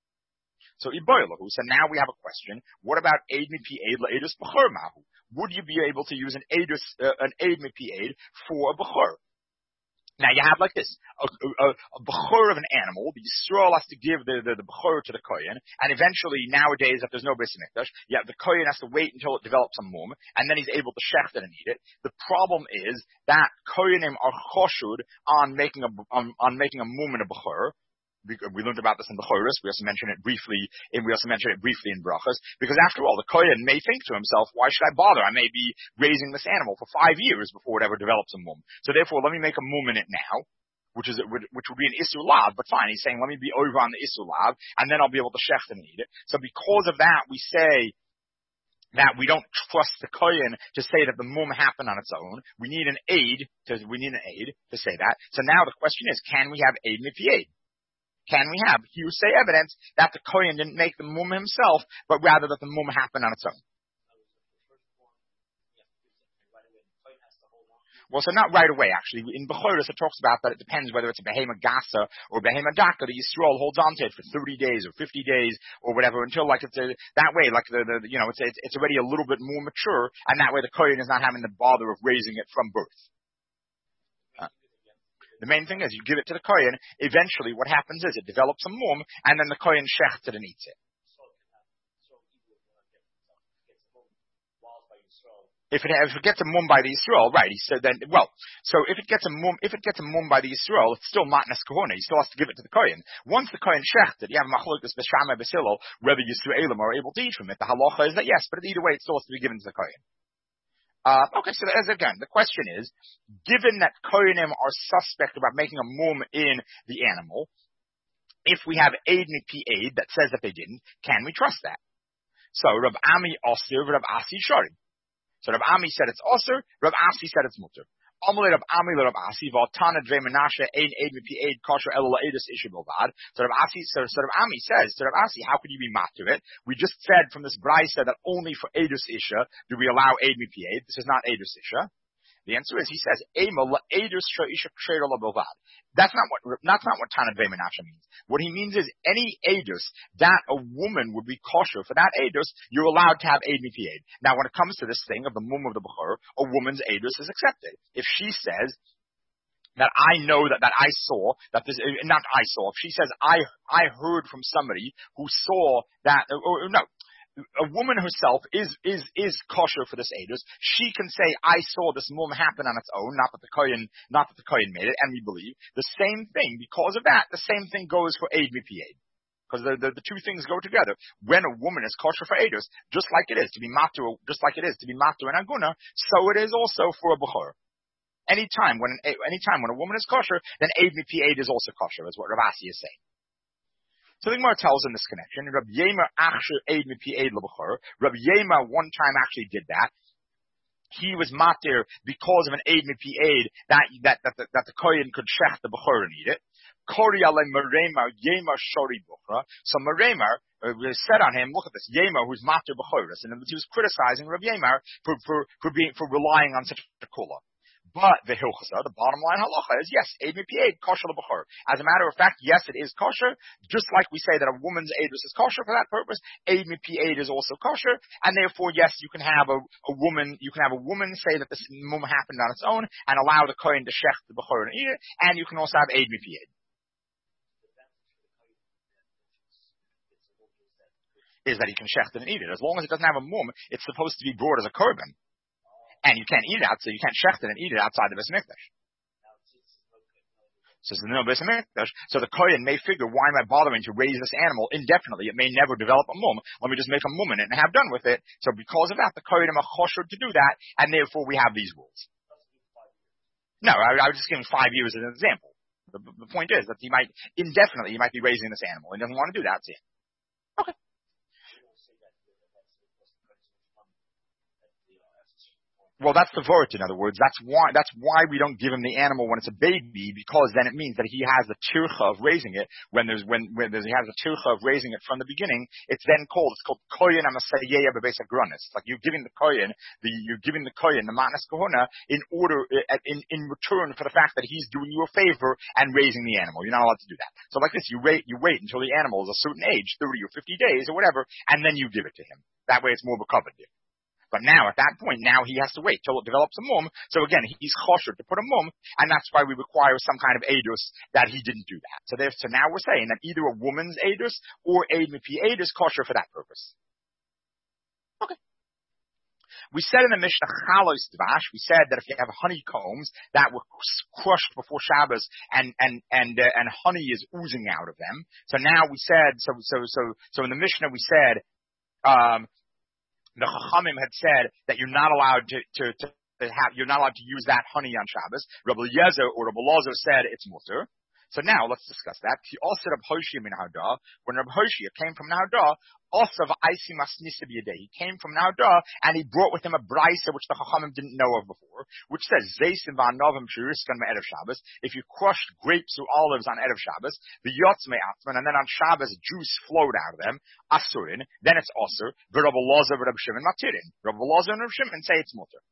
Speaker 1: So Iboilahu, so now we have a question. What about Eid Mipi Eid LaEidus B'chor Mahu? Would you be able to use an Eidus uh, an Eid Mipi Eid for a B'chor? Now you have like this, a, a, a bechor of an animal, the Yisrael has to give the, the, the bechor to the kohen, and eventually nowadays if there's no Beis Hamikdash, yeah, the kohen has to wait until it develops a mum, and then he's able to shecht it and eat it. The problem is that kohenim are choshud on making a, on, on making a mum in a bechor. We learned about this in the Choros. We also mentioned it briefly, and we also mentioned it briefly in Brachas. Because after all, the Kohen may think to himself, "Why should I bother? I may be raising this animal for five years before it ever develops a mum. So therefore, let me make a mum in it now, which is which would be an Isur Lav. But fine, he's saying, let me be over on the Isur Lav, and then I'll be able to shecht and eat it. So because of that, we say that we don't trust the Kohen to say that the mum happened on its own. We need an aid to we need an aid to say that. So now the question is, can we have aid mipi aid? Can we have hearsay evidence that the Kohen didn't make the mum himself, but rather that the mum happened on its own? Well, so not right away, actually. In Bechoros, it talks about that it depends whether it's a Behema Gasa or Behema Daka. The Yisrael holds on to it for thirty days or fifty days or whatever until, like, it's a, that way, like, the, the, you know, it's, it's, it's already a little bit more mature, and that way the Kohen is not having the bother of raising it from birth. Uh, the main thing is you give it to the Kohen. Eventually, what happens is it develops a mum, and then the Kohen shechts it and eats it. If it, if it gets a mum by the Yisrael, right, he said then, well, so if it gets a mum, if it gets a mum by the Yisrael, it's still matnas kahuna. He still has to give it to the Kohen. Once the Kohen shechted, you have machlokes b'shama b'silo, whether Yisraelim are able to eat from it. The halacha is that yes, but either way, it still has to be given to the Kohen. Uh, okay, so as again, the question is, given that Kohenim are suspect about making a mum in the animal, if we have aid mipi aid that says that they didn't, can we trust that? So Rav Ami Osir, Rav Asi Shari. So Rav Ami said it's osir, Rav Asi said it's mutter. Amalei Rav Ami Rav Asi v'altana dvei menashe ein eid mipi eid kosher elo la'edus isha bilvad. So Rav Asi, so, so Rav Ami says to Rav Asi, how could you be mat to it? We just said from this brayso that only for edus isha do we allow eid mipi eid. This is not edus isha. The answer is, he says, Ema la'edus isha ksher lo bilvad. That's not what, that's not what Tana dvei menashe means. What he means is any edus that a woman would be kosher for that edus, you're allowed to have eid mipi eid. Now, when it comes to this thing of the mum of the bechor, a woman's edus is accepted. If she says that I know that, that I saw that this, not I saw. If she says I I heard from somebody who saw that, or, or no. A woman herself is, is, is kosher for this edus. She can say, I saw this mum happen on its own, not that the Kohen, not that the Kohen made it, and we believe. The same thing, because of that, the same thing goes for eid mipi eid. Because the, the, the two things go together. When a woman is kosher for edus, just like it is to be matu, just like it is to be matu and aguna, so it is also for a bechor. Anytime when, an, anytime when a woman is kosher, then eid mipi eid is also kosher, is what Rav Asi is saying. So the Gemara tells in this connection, Rabbi Yema achsher eid mipi eid lebechor. Rabbi Yema one time actually did that. He was matir because of an eid mipi eid that that that the, that the kohen could shech the bechor and eat it. Kori ale merema Yema shori buchra. So merema uh, said on him, look at this Yema who's matir bechoris, and he was criticizing Rabbi Yema for for for being for relying on such a kula. But the hilchasa, the bottom line halacha is yes, eid mipi eid kosher lebechor. As a matter of fact, yes, it is kosher. Just like we say that a woman's edus is kosher for that purpose, eid mipi eid is also kosher, and therefore, yes, you can have a, a woman, you can have a woman say that this mum happened on its own and allow the kohen to shech the bechor and eat it, and you can also have eid mipi eid. Is that he can shech it and eat it. As long as it doesn't have a mum, it's supposed to be brought as a korban. And you can't eat it out, so you can't shecht it and eat it outside the Beis Mikdash. So there's no Beis Mikdash. So the Kohen may figure, why am I bothering to raise this animal indefinitely? It may never develop a mum. Let me just make a mum in it and have done with it. So because of that, the Kohen are chosher to do that, and therefore we have these rules. No, I, I was just giving five years as an example. The, the point is that he might, indefinitely, he might be raising this animal. He doesn't want to do that, so yeah. Okay. Well, that's the vort, in other words. That's why, that's why we don't give him the animal when it's a baby, because then it means that he has the tircha of raising it. When there's, when, when there's, he has the tircha of raising it from the beginning, it's then called, it's called koyin amasayeya bebeis hagranis. It's like you're giving the koyin, the, you're giving the koyin, the matnas kohona, in order, in, in return for the fact that he's doing you a favor and raising the animal. You're not allowed to do that. So like this, you wait, you wait until the animal is a certain age, thirty or fifty days or whatever, and then you give it to him. That way it's more of a covered gift. But now, at that point, now he has to wait till it develops a mum. So again, he's chosher to put a mum, and that's why we require some kind of edus that he didn't do that. So, so now we're saying that either a woman's edus or eid mipi eid is kosher for that purpose. Okay. We said in the Mishnah chalos dvash, we said that if you have honeycombs that were crushed before Shabbos and and and uh, and honey is oozing out of them. So now we said, so so so so in the Mishnah we said. Um, The Chachamim had said that you're not allowed to, to, to have, you're not allowed to use that honey on Shabbos. Rabbi Eliezer or Rabbi Elazar said it's mutter. So now let's discuss that. He also Rabbi Hoshia min Nahada. When Rabbi Hoshia came from Nahada, also Aisi Masnisa b'yadei. He came from Nahada and he brought with him a brisa which the Chachamim didn't know of before, which says Zeisim va'anavim shiriskan me'erev Shabbos. If you crushed grapes or olives on erev Shabbos, the yotz me'atman, and then on Shabbos juice flowed out of them, asurin, then it's osur. Rabbi Elazar, Rabbi Shimon matirin. Rabbi Elazar and Rabbi Shimon say it's mutter.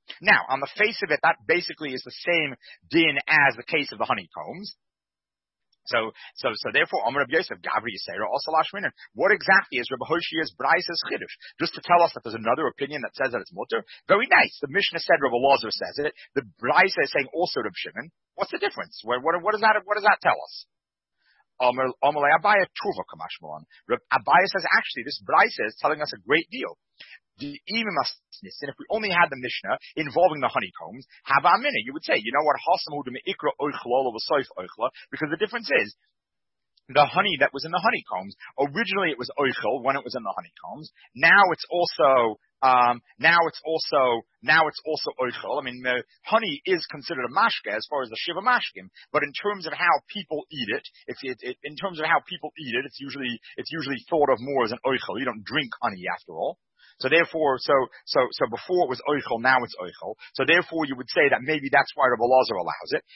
Speaker 1: Now, on the face of it, that basically is the same din as the case of the honeycombs. So, so, so therefore, Amar Rabbi Yosef, Gavri Yisera, also Lashminin. What exactly is Rabbi Hoshia's Braisa's Chiddush? Just to tell us that there's another opinion that says that it's mutter. Very nice. The Mishnah said Rabbi Lazar says it. The Braisa is saying also Rabbi Shimon. What's the difference? What, what, what does that, what does that tell us? Amalei Abaya Truva Kamashmalan. Abaya says actually this Braisa is telling us a great deal. The and if we only had the Mishnah involving the honeycombs, have a minute, you would say, you know what, because the difference is, the honey that was in the honeycombs, originally it was oichel when it was in the honeycombs. Now it's also, um, now it's also, now it's also oichel. I mean, the honey is considered a mashke as far as the shiva mashkim, but in terms of how people eat it, it's, it, it, in terms of how people eat it, it's usually, it's usually thought of more as an oichel. You don't drink honey after all. So therefore, so, so, so before it was oichel, now it's oichel. So therefore you would say that maybe that's why Rabbi Lazar allows it.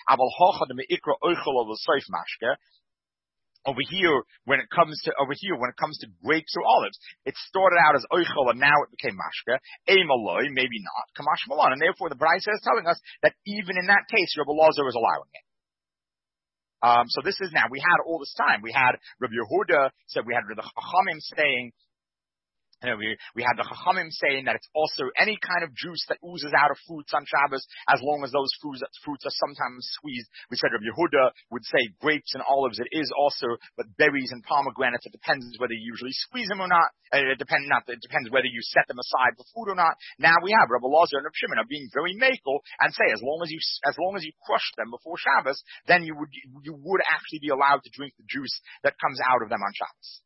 Speaker 1: Over here, when it comes to, over here, when it comes to grapes or olives, it started out as oichel and now it became mashke. Eimaloi, maybe not. Kamash malan. And therefore the Braisa is telling us that even in that case, Rabbi Lazar is allowing it. Um, so this is now, we had all this time, we had Rabbi Yehuda said, we had the Chachamim saying, You know, we, we had the Chachamim saying that it's also any kind of juice that oozes out of fruits on Shabbos, as long as those fruits, fruits are sometimes squeezed. We said Rabbi Yehuda would say grapes and olives, it is also, but berries and pomegranates, it depends whether you usually squeeze them or not. It depends not, it depends whether you set them aside for food or not. Now we have Rabbi Lazar and Rabbi Shimon are being very makel and say as long as you, as long as you crush them before Shabbos, then you would, you would actually be allowed to drink the juice that comes out of them on Shabbos.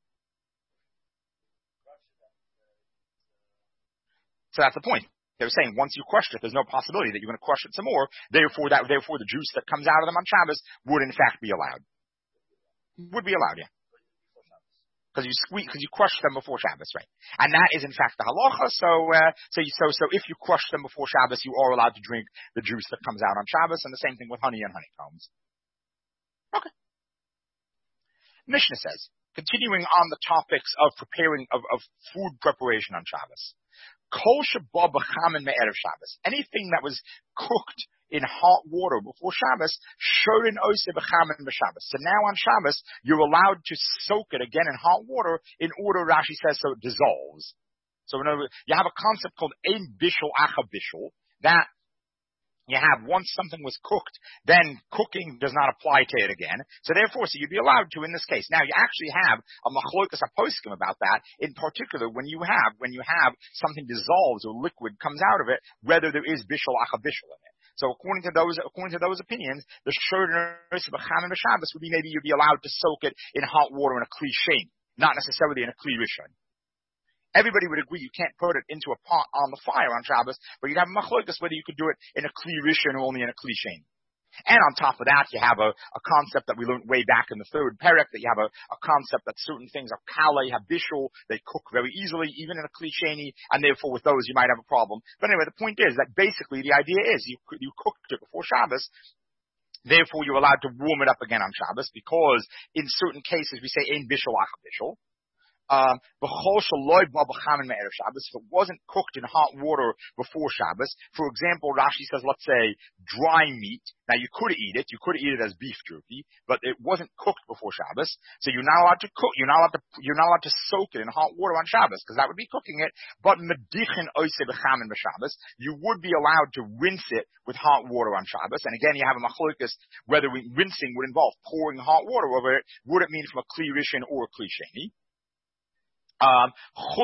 Speaker 1: So that's the point. They're saying once you crush it, there's no possibility that you're going to crush it some more. Therefore, that therefore the juice that comes out of them on Shabbos would in fact be allowed. Would be allowed, yeah. Because you squeeze, because you crush them before Shabbos, right? And that is in fact the halacha. So, uh, so, so, so if you crush them before Shabbos, you are allowed to drink the juice that comes out on Shabbos, and the same thing with honey and honeycombs. Okay. Mishnah says, continuing on the topics of preparing of, of food preparation on Shabbos. Kol sheba b'chamin me'erev Shabbos. Anything that was cooked in hot water before Shabbos, shorin ose b'chamin b'Shabbos. So now on Shabbos, you're allowed to soak it again in hot water in order, Rashi says, so it dissolves. So in other words, you have a concept called ein bishul acha bishul, that you have once something was cooked, then cooking does not apply to it again. So therefore, so you'd be allowed to in this case. Now you actually have a machlokas aposkim about that. In particular, when you have when you have something dissolves or liquid comes out of it, whether there is bishul acha bishul in it. So according to those according to those opinions, the shorter b'chamin b'Shabbos would be maybe you'd be allowed to soak it in hot water in a kli shein, not necessarily in a kli rishon. Everybody would agree you can't put it into a pot on the fire on Shabbos, but you'd have machlokas whether you could do it in a kli rishon or only in a kli shein. And on top of that, you have a, a concept that we learned way back in the third perek, that you have a, a concept that certain things are kala, you have bishul, they cook very easily, even in a kli sheini, and therefore with those you might have a problem. But anyway, the point is that basically the idea is you, you cooked it before Shabbos, therefore you're allowed to warm it up again on Shabbos, because in certain cases we say ein bishul acha bishul. Um, if it wasn't cooked in hot water before Shabbos, for example, Rashi says, let's say, dry meat. Now you could eat it, you could eat it as beef jerky, but it wasn't cooked before Shabbos, so you're not allowed to cook, you're not allowed to, you're not allowed to soak it in hot water on Shabbos, because that would be cooking it, but medichin oise b'chamin b'Shabbos, you would be allowed to rinse it with hot water on Shabbos, and again, you have a machlokas, whether we, rinsing would involve pouring hot water over it, would it mean from a kli rishon or a kli sheni? Um,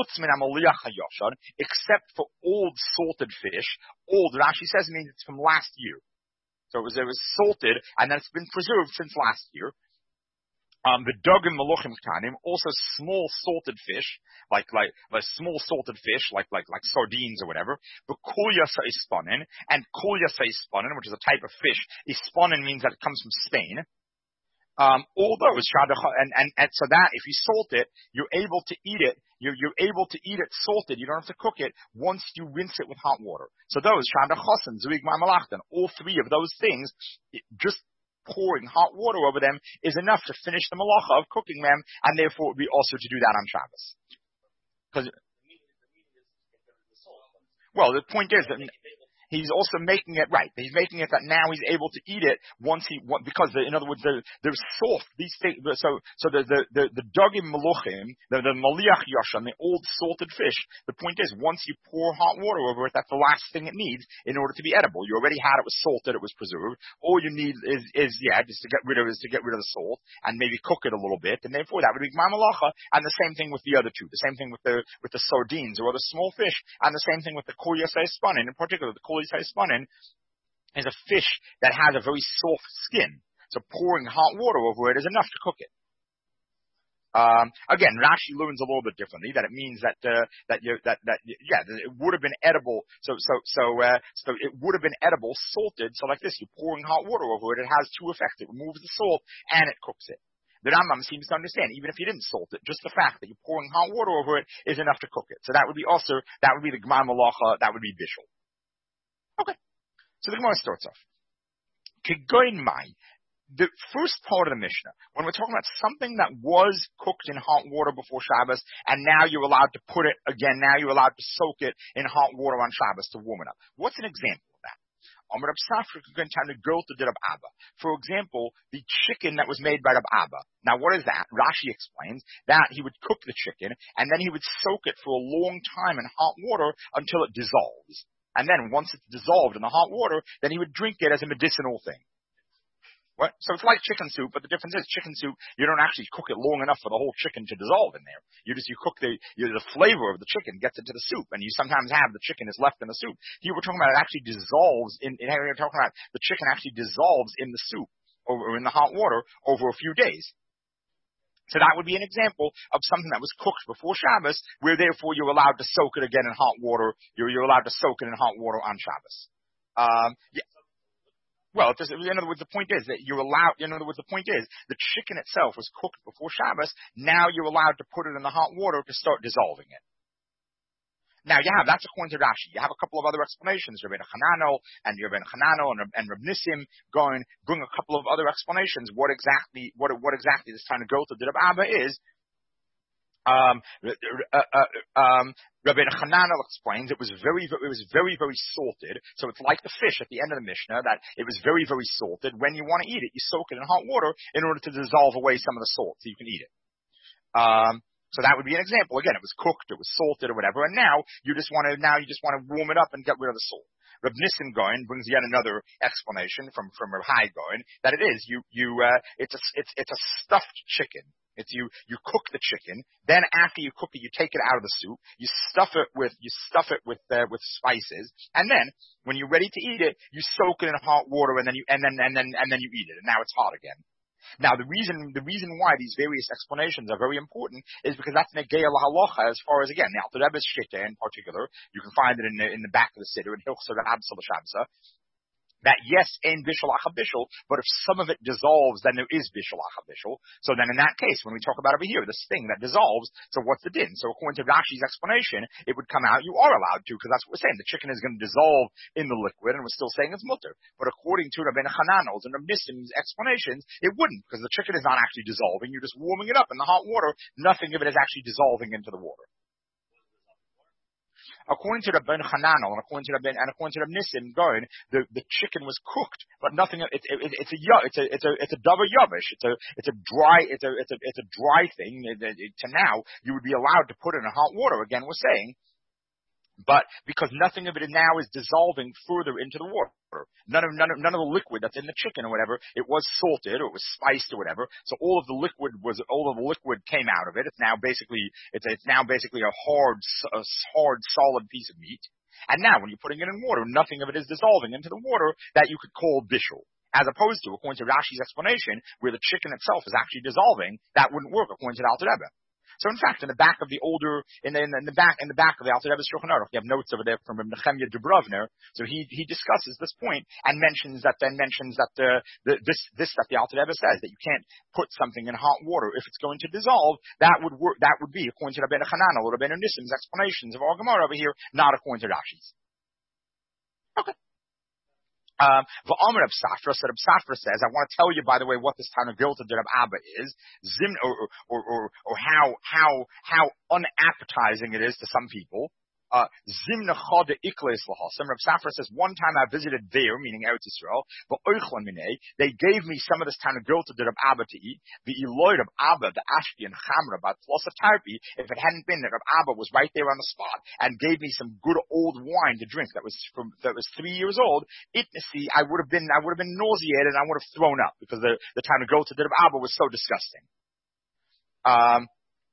Speaker 1: except for old salted fish. Old, Rashi says, means it's from last year. So it was, it was salted, and then it's been preserved since last year. Um, the dogim meluchim ktanim, also small salted fish, like, like, like small salted fish, like, like, like sardines or whatever. But kulyasa ispanin, and kulyasa ispanin, which is a type of fish. Ispanin means that it comes from Spain. Um, all those, and, and, and so that, if you salt it, you're able to eat it, you're, you're able to eat it salted, you don't have to cook it, once you rinse it with hot water. So those, shadachosan, zuig malachtan, all three of those things, just pouring hot water over them is enough to finish the malacha of cooking them, and therefore it would be also to do that on Shabbos. Because, well, the point is that, he's also making it right. He's making it that now he's able to eat it once he because the, in other words they're, they're soft. These things, so so the the the, the dogim meluchim, the the maliach yashan, the old salted fish. The point is, once you pour hot water over it, that's the last thing it needs in order to be edible. You already had it was salted, it was preserved. All you need is is yeah, just to get rid of is to get rid of the salt and maybe cook it a little bit, and therefore that would be gmar malacha. And the same thing with the other two. The same thing with the with the sardines or the small fish, and the same thing with the kol yasei spanin. In particular, the kol yasei spanin is a fish that has a very soft skin. So pouring hot water over it is enough to cook it. Um, again, Rashi learns a little bit differently that it means that uh, that you that that yeah it would have been edible. So so so uh, so it would have been edible salted. So like this, you're pouring hot water over it. It has two effects. It removes the salt and it cooks it. The Rambam seems to understand even if you didn't salt it, just the fact that you're pouring hot water over it is enough to cook it. So that would be also that would be the gmar malacha. That would be bishul. Okay. So the Gemara starts off. Kegoin mai. The first part of the Mishnah, when we're talking about something that was cooked in hot water before Shabbos, and now you're allowed to put it again, now you're allowed to soak it in hot water on Shabbos to warm it up. What's an example of that? For example, the chicken that was made by Rab Abba. Now what is that? Rashi explains that he would cook the chicken, and then he would soak it for a long time in hot water until it dissolves. And then once it's dissolved in the hot water, then he would drink it as a medicinal thing. What? So it's like chicken soup, but the difference is chicken soup, you don't actually cook it long enough for the whole chicken to dissolve in there. You just, you cook the, you, the flavor of the chicken gets into the soup, and you sometimes have the chicken is left in the soup. Here we're talking about it actually dissolves in, in here we're talking about the chicken actually dissolves in the soup, or, or in the hot water, over a few days. So that would be an example of something that was cooked before Shabbos, where therefore you're allowed to soak it again in hot water, you're, you're allowed to soak it in hot water on Shabbos. Um, yeah. Well, it in other words, the point is that you're allowed, in other words, the point is the chicken itself was cooked before Shabbos. Now you're allowed to put it in the hot water to start dissolving it. Now you have, that's according to Rashi. You have a couple of other explanations. Rabbeinu Hanano and Rabbeinu Hanano and, and Reb Nissim going, bring a couple of other explanations. What exactly, what, what exactly this time to go to the Reb Abba is. Um, uh, uh, um, Rabbeinu Hananel explains it was very, it was very, very salted. So it's like the fish at the end of the Mishnah that it was very, very salted. When you want to eat it, you soak it in hot water in order to dissolve away some of the salt so you can eat it. Um, so that would be an example. Again, it was cooked, it was salted or whatever, and now you just want to, now you just want to warm it up and get rid of the salt. Reb Nissim Goin brings yet another explanation from, from Reb Hai Goin that it is, you, you, uh, it's a, it's, it's a stuffed chicken. It's you, you cook the chicken, then after you cook it, you take it out of the soup, you stuff it with, you stuff it with, uh, with spices, and then, when you're ready to eat it, you soak it in hot water, and then you, and then, and then, and then you eat it, and now it's hot again. Now, the reason, the reason why these various explanations are very important is because that's negei lahalacha as far as, again, the Alter Rebbe's Shitta in particular, you can find it in the, in the back of the Siddur, in Hilchos Absa L'Shabsa, that yes, ein bishul acha bishul, but if some of it dissolves, then there is bishul acha bishul. So then in that case, when we talk about over here, this thing that dissolves, so what's the din? So according to Rashi's explanation, it would come out, you are allowed to, because that's what we're saying. The chicken is going to dissolve in the liquid, and we're still saying it's mutter. But according to Rabbeinu Hananel's and Reb Nissim's explanations, it wouldn't, because the chicken is not actually dissolving. You're just warming it up in the hot water. Nothing of it is actually dissolving into the water. According to Rabbeinu Hananel and according to Rabbeinu and according to Reb Nissim, going the, the chicken was cooked, but nothing. It, it, it, it's a it's a it's a it's a davar yavish. It's a it's a dry it's a it's a it's a dry thing. It, it, it, to now, you would be allowed to put it in hot water. Again, we're saying. But because nothing of it now is dissolving further into the water, none of none of none of the liquid that's in the chicken or whatever, it was salted or it was spiced or whatever. So all of the liquid was all of the liquid came out of it. It's now basically it's it's now basically a hard a hard solid piece of meat. And now when you're putting it in water, nothing of it is dissolving into the water that you could call bishul. As opposed to, according to Rashi's explanation, where the chicken itself is actually dissolving, that wouldn't work according to the Alter Rebbe. So in fact, in the back of the older, in the, in the back, in the back of the Alter Rebbe's Shulchan Aruch, you have notes over there from Nechemia Dubrovner. So he, he discusses this point and mentions that, then mentions that the, the, this, this that the Alter Rebbe says, that you can't put something in hot water if it's going to dissolve, that would work, that would be according to Rabbeinu Hananel or Rabbeinu Nissim's explanations of our Gemara over here, not according to Rashi's. Okay. Um, V'Amar Reb Safra, so Reb Safra says, I want to tell you, by the way, what this time of Gilta de Reb Abba is, Zim, or, or, or, or how, how, how unappetizing it is to some people. Uh, Zimna Chada Ikles Lahasam. Reb Safra says, one time I visited there, meaning Eretz Yisrael, but Oichlan Minei, they gave me some of this Tanagota to Reb Abba to eat. The Eloi Reb Abba, the Ashki and Chamra, about plus of Tarpi, if it hadn't been that Reb Abba was right there on the spot and gave me some good old wine to drink that was from, that was three years old, it, see, I would have been, I would have been nauseated and I would have thrown up because the, the Tanagota to Reb Abba was so disgusting. Um,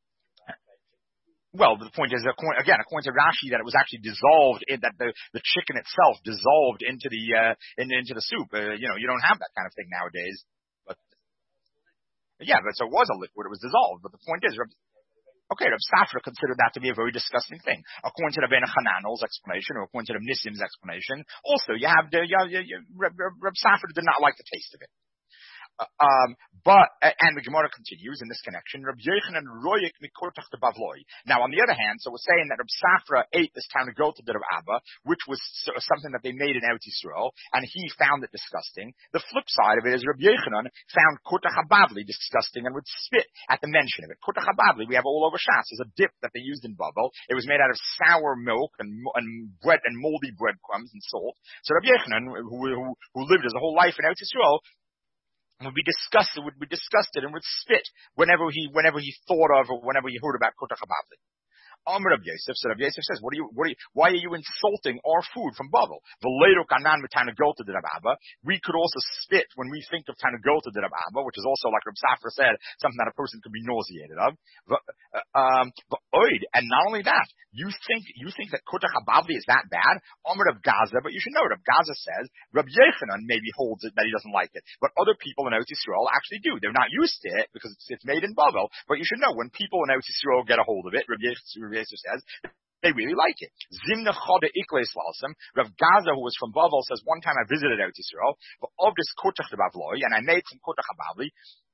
Speaker 1: Well, the point is, again, according to Rashi, that it was actually dissolved in that the, the chicken itself dissolved into the uh, in, into the soup. Uh, you know, you don't have that kind of thing nowadays. But yeah, but so it was a liquid; it was dissolved. But the point is, okay, Reb Safra considered that to be a very disgusting thing. According to the Ben Hananel's explanation, or according to the Nissim's explanation, also you have the you, you, you, Reb, Reb Safra did not like the taste of it. Uh, um, but, uh, and the Gemara continues in this connection, Rabbi Yochanan royek mikortach de bavloi. Now, on the other hand, so we're saying that Rabbi Safra ate this Tanagota de Rabbi Abba, which was something that they made in Eretz Yisrael, and he found it disgusting. The flip side of it is Rabbi Yochanan found kortach habavli disgusting and would spit at the mention of it. Kortach habavli, we have all over Shas, is a dip that they used in Bavel. It was made out of sour milk and, and bread and moldy breadcrumbs and salt. So Rabbi Yochanan, who, who, who lived his whole life in Eretz Yisrael, would be disgusted, would be disgusted and would spit whenever he, whenever he thought of or whenever he heard about Kotach Habavli. Amr Reb Yosef, so Reb Yosef says, what are you, what are you, why are you insulting our food from Bavel? V'leiro kanan v'tanagota de Reb Abba. We could also spit when we think of tanagota de Reb Abba, which is also, like Reb Safra said, something that a person could be nauseated of. Um, and not only that, you think, you think that Kotach Habavli is that bad? Amr Reb Gaza, but you should know, Reb Gaza says, Reb Yochanan maybe holds it that he doesn't like it, but other people in Eretz Yisrael actually do. They're not used to it because it's, it's made in Bavel, but you should know, when people in Eretz Yisrael get a hold of it, Reb Yochanan Yosef says, they really like it. Zimna Chada Ikles Lalsam. Rav Gaza, who was from Bavel, says, one time I visited Eretz Yisrael, but of this Kotach de Bavloi, and I made some Kotach Habavli,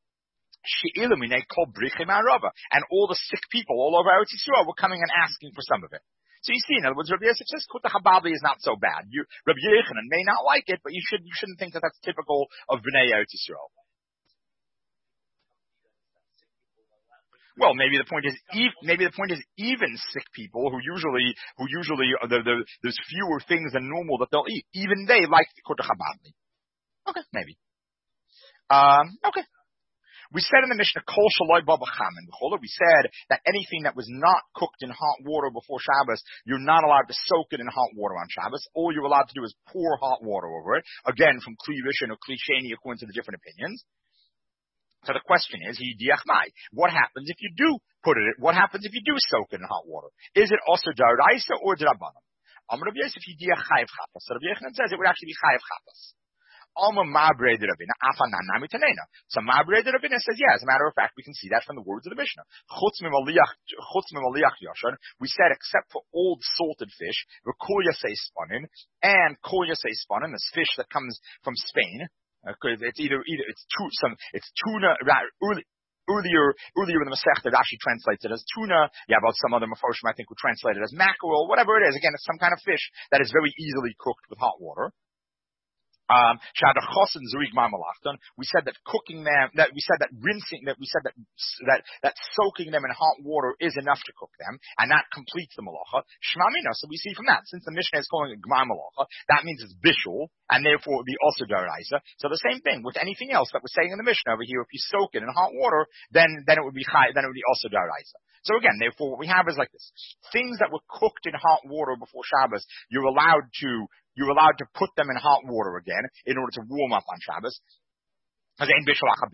Speaker 1: and all the sick people all over Eretz Yisrael were coming and asking for some of it. So you see, in other words, Rabbi Yosef says Kotach Habavli is not so bad. You, Rabbi Yochanan may not like it, but you should you shouldn't think that that's typical of Bnei Eretz Yisrael. Well, maybe the point is, maybe the point is even sick people who usually, who usually, the, the, there's fewer things than normal that they'll eat. Even they like the Kotach Habavli. Okay, maybe. Um, okay. We said in the Mishnah, Kol Shaloi Baba Chamin. We said that anything that was not cooked in hot water before Shabbos, you're not allowed to soak it in hot water on Shabbos. All you're allowed to do is pour hot water over it. Again, from Kli Rishon or Kli Sheni, according to the different opinions. So the question is, what happens if you do put it, what happens if you do soak it in hot water? Is it also daraisa or drabanan? Amar Rabbi Yosef Yidiach chayav chapas. So Rabbi Yochanan says it would actually be chayav chapas. Alma Mabre de Rabina, Afananami Tanena. So Mabre de Rabina says, yeah, as a matter of fact, we can see that from the words of the Mishnah. Chutz mimaliach yashan, we said except for old salted fish, V'koya say spanin, and koya say spanin, this fish that comes from Spain. Uh, it's either, either, it's tu, some, it's tuna, early, earlier, earlier in the Masechta, Rashi translates it as tuna. Yeah, about some other Mefarshim, I think, would translate it as mackerel, whatever it is. Again, it's some kind of fish that is very easily cooked with hot water. Um, we said that cooking them, that we said that rinsing, that we said that, that, that soaking them in hot water is enough to cook them, and that completes the malacha. Shmamina, so we see from that, since the Mishnah is calling it gmar malacha, that means it's bishul, and therefore it would be also daraisa. So the same thing with anything else that we're saying in the Mishnah over here, if you soak it in hot water, then, then it would be chai, then it would be also daraisa. So again, therefore what we have is like this. Things that were cooked in hot water before Shabbos, you're allowed to You're allowed to put them in hot water again in order to warm up on Shabbos. Again,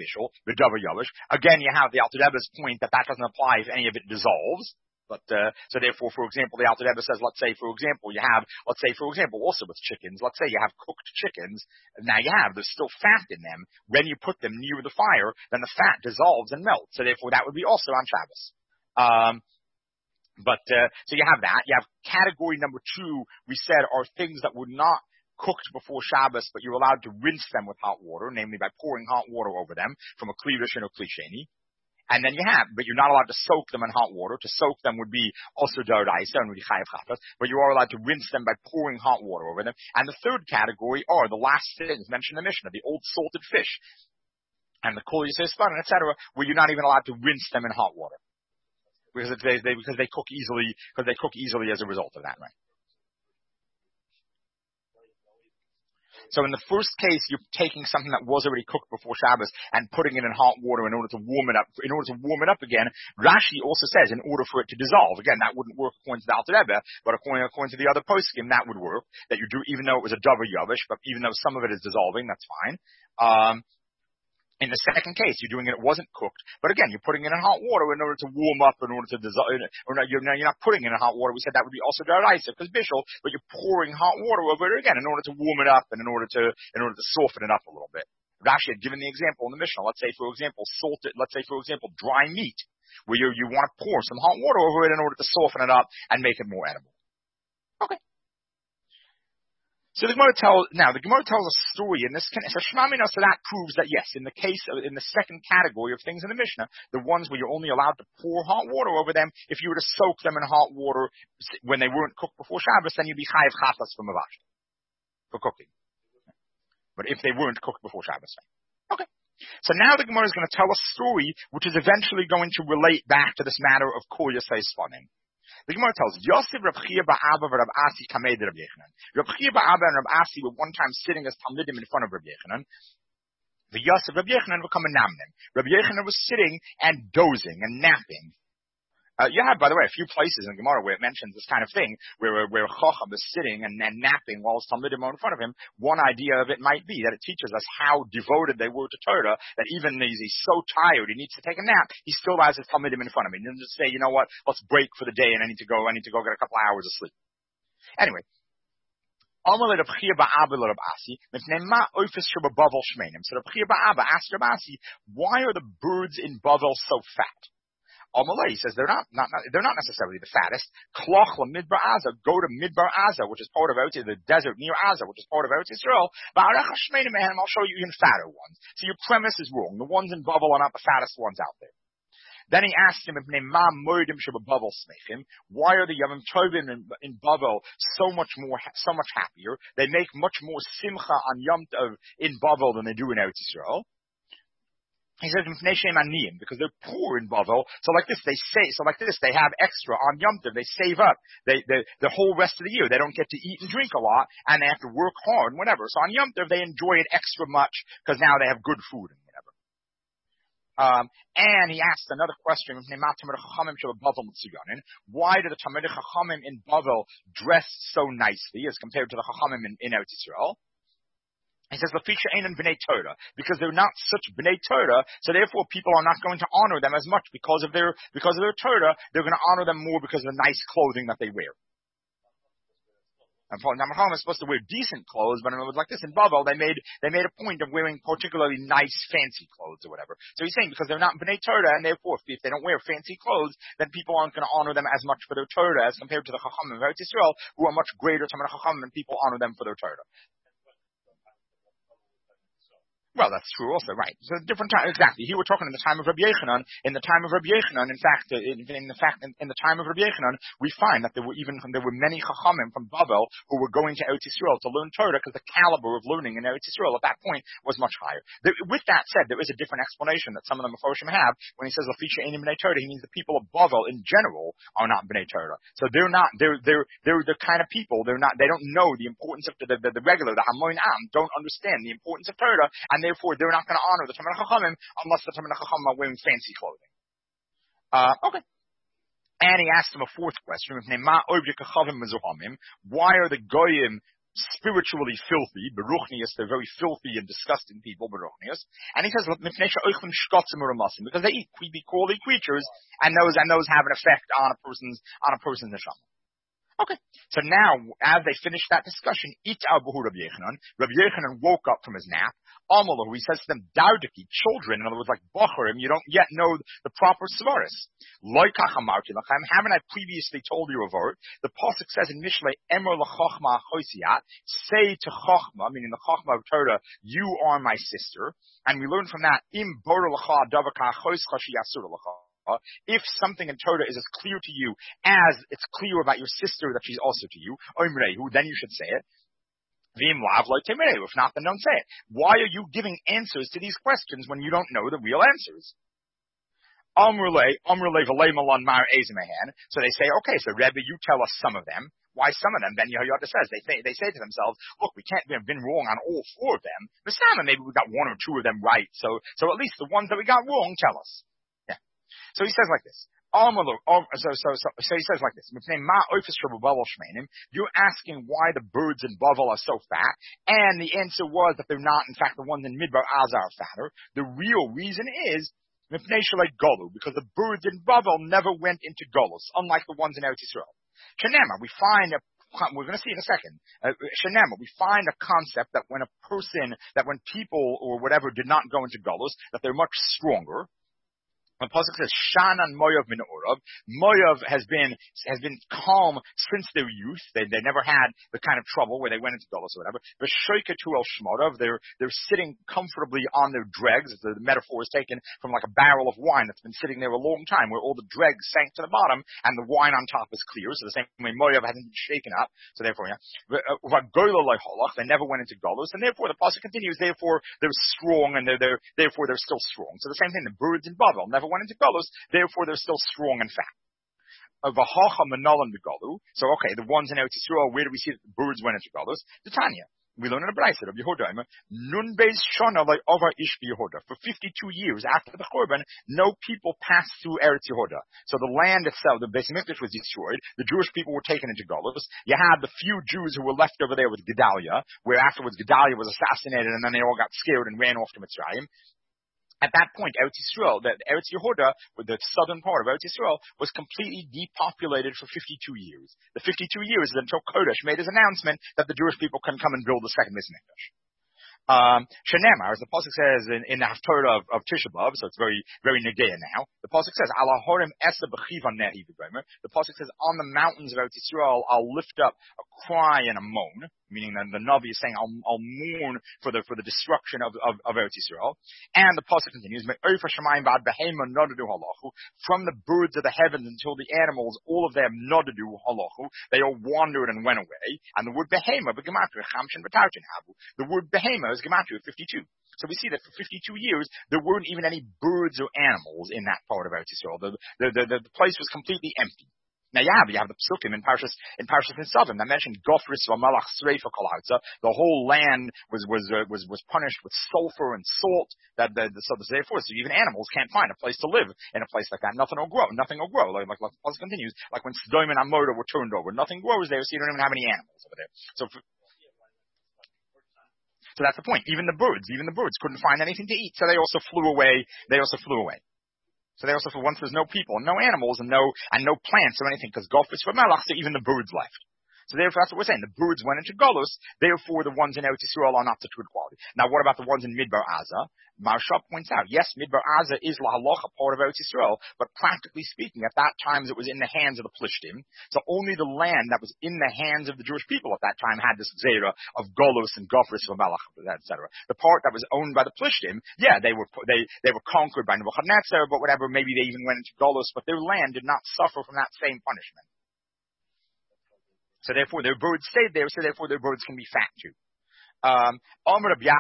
Speaker 1: you have the Alter Rebbe's point that that doesn't apply if any of it dissolves. But uh, so therefore, for example, the Alter Rebbe says, let's say, for example, you have, let's say, for example, also with chickens, let's say you have cooked chickens. Now you have, there's still fat in them. When you put them near the fire, then the fat dissolves and melts. So therefore, that would be also on Shabbos. Um, But, uh, so you have that. You have category number two, we said, are things that were not cooked before Shabbos, but you're allowed to rinse them with hot water, namely by pouring hot water over them from a Kli Rishon or Kli Sheni. And then you have, but you're not allowed to soak them in hot water. To soak them would be also daraisa and would be chayav chatas, but you are allowed to rinse them by pouring hot water over them. And the third category are the last things mentioned in the Mishnah, the old salted fish, and the kol yisei spanan, et cetera, where you're not even allowed to rinse them in hot water. because they, they because they cook easily because they cook easily as a result of that, right? So in the first case, you're taking something that was already cooked before Shabbos and putting it in hot water in order to warm it up. In order to warm it up again, Rashi also says in order for it to dissolve. Again, that wouldn't work according to the Alter Rebbe, but according, according to the other poskim, that would work. That you do, even though it was a davar yavish, but even though some of it is dissolving, that's fine. Um, In the second case, you're doing it, it wasn't cooked, but again, you're putting it in hot water in order to warm up, in order to dissolve, or no, you're, you're not putting it in hot water. We said that would be also deraisa, because bishul, but you're pouring hot water over it again in order to warm it up and in order to, in order to soften it up a little bit. Rashi had given the example in the Mishnah. Let's say, for example, salted, let's say, for example, dry meat, where you, you want to pour some hot water over it in order to soften it up and make it more edible. Okay. So the Gemara tells, now the Gemara tells a story in this, so Shmamina, so that proves that yes, in the case of, in the second category of things in the Mishnah, the ones where you're only allowed to pour hot water over them, if you were to soak them in hot water when they weren't cooked before Shabbos, then you'd be chayav chatas from Mavash for cooking. But if they weren't cooked before Shabbos, okay. So now the Gemara is going to tell a story which is eventually going to relate back to this matter of Kol Yasei Sfanim. The Gemara tells, Yosef, Reb Chia Ba'aba, Reb Asi, Kamed Reb Yechanan. Reb Chia Ba'aba and Reb Asi were one time sitting as Talmidim in front of Reb Yechanan. The Yosef, Reb Yechanan, would come and namnim. Reb Yechanan was sitting and dozing and napping. Uh, you have, by the way, a few places in Gemara where it mentions this kind of thing, where where Chacham is sitting and, and napping while his Talmidim are in front of him. One idea of it might be that it teaches us how devoted they were to Torah, that even he's, he's so tired, he needs to take a nap, he still has his Talmidim in front of him. He doesn't just say, you know what, let's break for the day and I need to go, I need to go get a couple of hours of sleep. Anyway. So Reb Chia Ba'aba asked Reb Asi, why are the birds in Bavel so fat? Amalei says they're not, not, not they're not necessarily the fattest. Kloch Midbar Aza, go to Midbar Aza, which is part of Eretz, the desert near Aza, which is part of Eretz Yisrael. I'll show you even fatter ones. So your premise is wrong. The ones in Bavel are not the fattest ones out there. Then he asked him, why are the Yavim Tovim in, in Bavel so much more, so much happier? They make much more simcha on Yom Tov in Bavel than they do in Eretz Yisrael. He says, because they're poor in Bavel. So like this, they say, so like this, they have extra on Yom Tov. They save up. They, they, the whole rest of the year, they don't get to eat and drink a lot, and they have to work hard and whatever. So on Yom Tov, they enjoy it extra much, because now they have good food and whatever. Um, and he asked another question, why do the Talmidei Chachamim in Bavel dress so nicely as compared to the Chachamim in, in Eretz Yisrael? He says, Lafisha Einan B'nai Torah, because they're not such B'nai Torah, so therefore people are not going to honor them as much because of their, because of their Torah. They're going to honor them more because of the nice clothing that they wear. And Namacham is supposed to wear decent clothes, but it was like this in Bavel, they made, they made a point of wearing particularly nice, fancy clothes or whatever. So he's saying because they're not B'nai Torah, and therefore if they don't wear fancy clothes, then people aren't going to honor them as much for their Torah as compared to the Chachamim of Eretz Yisrael, who are much greater Talmidei Chachamim, and people honor them for their Torah. Well, that's true also, right. So different time, exactly. Here we're talking in the time of Rabbi Yechanan. In the time of Rabbi Yechanan, in fact, in, in the fact, in, in the time of Rabbi Yechanan, we find that there were even, there were many Chachamim from Bavel who were going to Eretz Yisrael to learn Torah, because the caliber of learning in Eretz Yisrael at that point was much higher. There, with that said, there is a different explanation that some of the Mefarshim have when he says Lafisha Einim B'nai Torah. He means the people of Bavel in general are not B'nai Torah. So they're not, they're, they're, they're the kind of people, they're not, they don't know the importance of the, the, the regular, the Hamoin Am, don't understand the importance of Torah, and therefore they're not going to honor the Talmidei Chachamim unless the Talmidei Chachamim are wearing fancy clothing. Uh, okay. And he asked him a fourth question. Why are the Goyim spiritually filthy? Beruchnius, they're very filthy and disgusting people, Beruchnius. And he says, because they eat creepy, crawly creatures, and those, and those have an effect on a person's, on a person's neshama. Okay. So now, as they finished that discussion, Ita Abu Rabbi Yechanan, Rabbi Yechanan woke up from his nap. Amalahu, he says to them, Dardaki, children, in other words, like Bacharim, you don't yet know the proper svaris. Loikach amarti lachem, haven't I previously told you of it? The pasuk says in Mishlei, Emer lachachma choisiat, say to Chachma, meaning the Chachma of Torah, you are my sister. And we learn from that, Im bor lacha davaka choischa sheyasur lacha. If something in Torah is as clear to you as it's clear about your sister that she's also to you, Oimrehu, then you should say it. If not, then don't say it. Why are you giving answers to these questions when you don't know the real answers? Amrulay, Amrulay V'lei Malon Mar Ezemahan. So they say, okay, so Rebbe, you tell us some of them. Why some of them? Ben Yehoyada says they say, they say to themselves, look, we can't have been wrong on all four of them. But maybe we got one or two of them right. So, so at least the ones that we got wrong, tell us. Yeah. So he says like this. So, so, so, so he says like this. You're asking why the birds in Bavel are so fat, and the answer was that they're not, in fact, the ones in Midbar Azar are fatter. The real reason is because the birds in Bavel never went into Golus, unlike the ones in Eretz Yisrael. Shanema, we find a, we're going to see in a second, uh, Shanema, we find a concept that when a person, that when people or whatever did not go into Golus, that they're much stronger. The pasuk says, "Shanan Moyav min Orav." Moyav has been has been calm since their youth. They they never had the kind of trouble where they went into Golus or whatever. But Shoiketu el Shmorav, they're they're sitting comfortably on their dregs. The, the metaphor is taken from like a barrel of wine that's been sitting there a long time, where all the dregs sank to the bottom and the wine on top is clear. So the same way Moyav hasn't been shaken up. So therefore, yeah, they never went into Golus, and therefore the pasuk continues. Therefore, they're strong, and they're they're therefore they're still strong. So the same thing, the birds in Bavel never went into Golus, therefore they're still strong and fat. So okay, the ones in Eretz Yisrael, where do we see that the birds went into Golus? The Tanya. We learn in a Brayso of Yehuda. Nun beis shana like over ish Yehuda. For fifty-two years after the Churban, no people passed through Eretz Yehuda. So the land itself, the Beis Hamikdash was destroyed. The Jewish people were taken into Golus. You had the few Jews who were left over there with Gedalia, where afterwards Gedalia was assassinated, and then they all got scared and ran off to Mitzrayim. At that point, Eretz Yisrael, the Eretz Yehuda, the southern part of Eretz Yisrael, was completely depopulated for fifty-two years. The fifty-two years is until Kodesh made his announcement that the Jewish people can come and build the second Beis Hamikdash. Um, Shenemar, as the pasuk says in, in the Haftarah of, of Tisha B'Av, so it's very, very Negea now. The pasuk says, "Ala horim esa b'chiva nehi v'gomer." The pasuk says, "On the mountains of Eretz Yisrael, I'll lift up a cry and a moan," meaning that the Navi is saying, "I'll, I'll mourn for the for the destruction of of, of Eretz Yisrael." And the pasuk continues, "From the birds of the heavens until the animals, all of them nodadu halachu. They all wandered and went away." And the word behema, the word behema is gematria fifty-two. So we see that for fifty-two years, there weren't even any birds or animals in that part of Eretz Yisrael. The, the, the, the, the place was completely empty. Now you have, you have the psukim in Parshas, in Parshas Nitzavim that mentioned Gofris v'malach sreifa kol ha'arza. The whole land was, was, uh, was, was punished with sulfur and salt. That, the, the, so therefore, so even animals can't find a place to live in a place like that. Nothing will grow. Nothing will grow. Like, like, like the puzzle continues. Like when Sodom and Amorah were turned over. Nothing grows there, so you don't even have any animals over there. So, for, so that's the point. Even the birds, even the birds couldn't find anything to eat, so they also flew away. They also flew away. So they also, for once there's no people, no animals, and no and no plants or anything, because Golf is for Melach, so even the birds left. So therefore, that's what we're saying. The birds went into Golus, therefore the ones in Eretz Yisrael are not such good quality. Now, what about the ones in Midbar Aza? Marsha points out, yes, Midbar Aza is la halacha, part of Eretz Yisrael, but practically speaking, at that time it was in the hands of the Plishtim. So only the land that was in the hands of the Jewish people at that time had this zera of Golus and Gofris v'Melach, et cetera. The part that was owned by the Plishtim, yeah, they were they they were conquered by Nebuchadnezzar, but whatever, maybe they even went into Golus, but their land did not suffer from that same punishment. So therefore, their birds stayed there. So therefore, their birds can be fat too. Um, all of the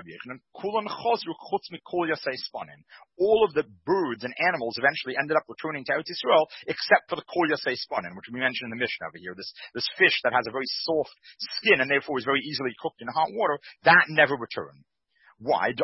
Speaker 1: birds and animals eventually ended up returning to Eretz Yisrael, except for the kol yasei spanin, which we mentioned in the Mishnah over here. This this fish that has a very soft skin and therefore is very easily cooked in hot water. That never returned. Why?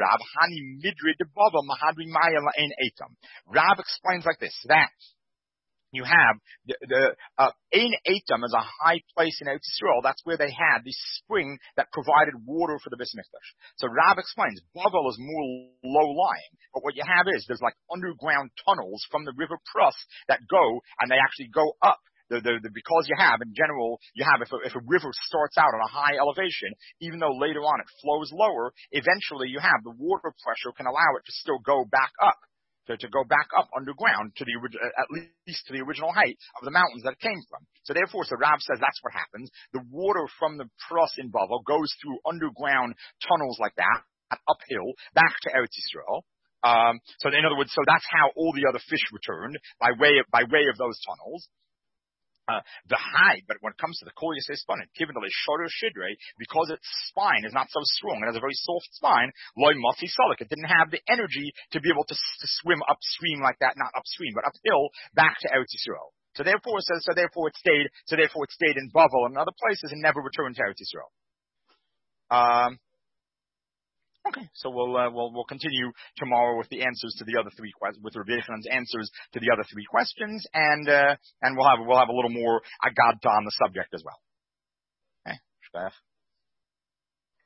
Speaker 1: Rav explains like this: that you have the, the uh, Ein Eitam is a high place in Eretz Yisrael. That's where they had the spring that provided water for the Beis Hamikdash. So Rav explains, Bavel is more low-lying, but what you have is there's like underground tunnels from the river Prus that go, and they actually go up. The, the, the, because you have, in general, you have, if a, if a river starts out on a high elevation, even though later on it flows lower, eventually you have the water pressure can allow it to still go back up. To, to go back up underground to the at least to the original height of the mountains that it came from. So therefore, so Rav says that's what happens. The water from the Prus in Bavel goes through underground tunnels like that, uphill, back to Eretz Yisrael. Um, so in other words, so that's how all the other fish returned by way of by way of those tunnels. Uh, the hide, but when it comes to the kol yisei spanin, given the shorter shidre, because its spine is not so strong, it has a very soft spine, loy mati salik, it didn't have the energy to be able to, to swim upstream like that, not upstream, but uphill, back to Eretz Yisrael. So therefore, it says, so therefore it stayed, so therefore it stayed in Bavel and other places and never returned to Eretz Yisrael. Um, Okay, so we'll uh, we'll we'll continue tomorrow with the answers to the other three questions, with Rabbi Yochanan's answers to the other three questions, and uh, and we'll have we'll have a little more agad on the subject as well. Okay,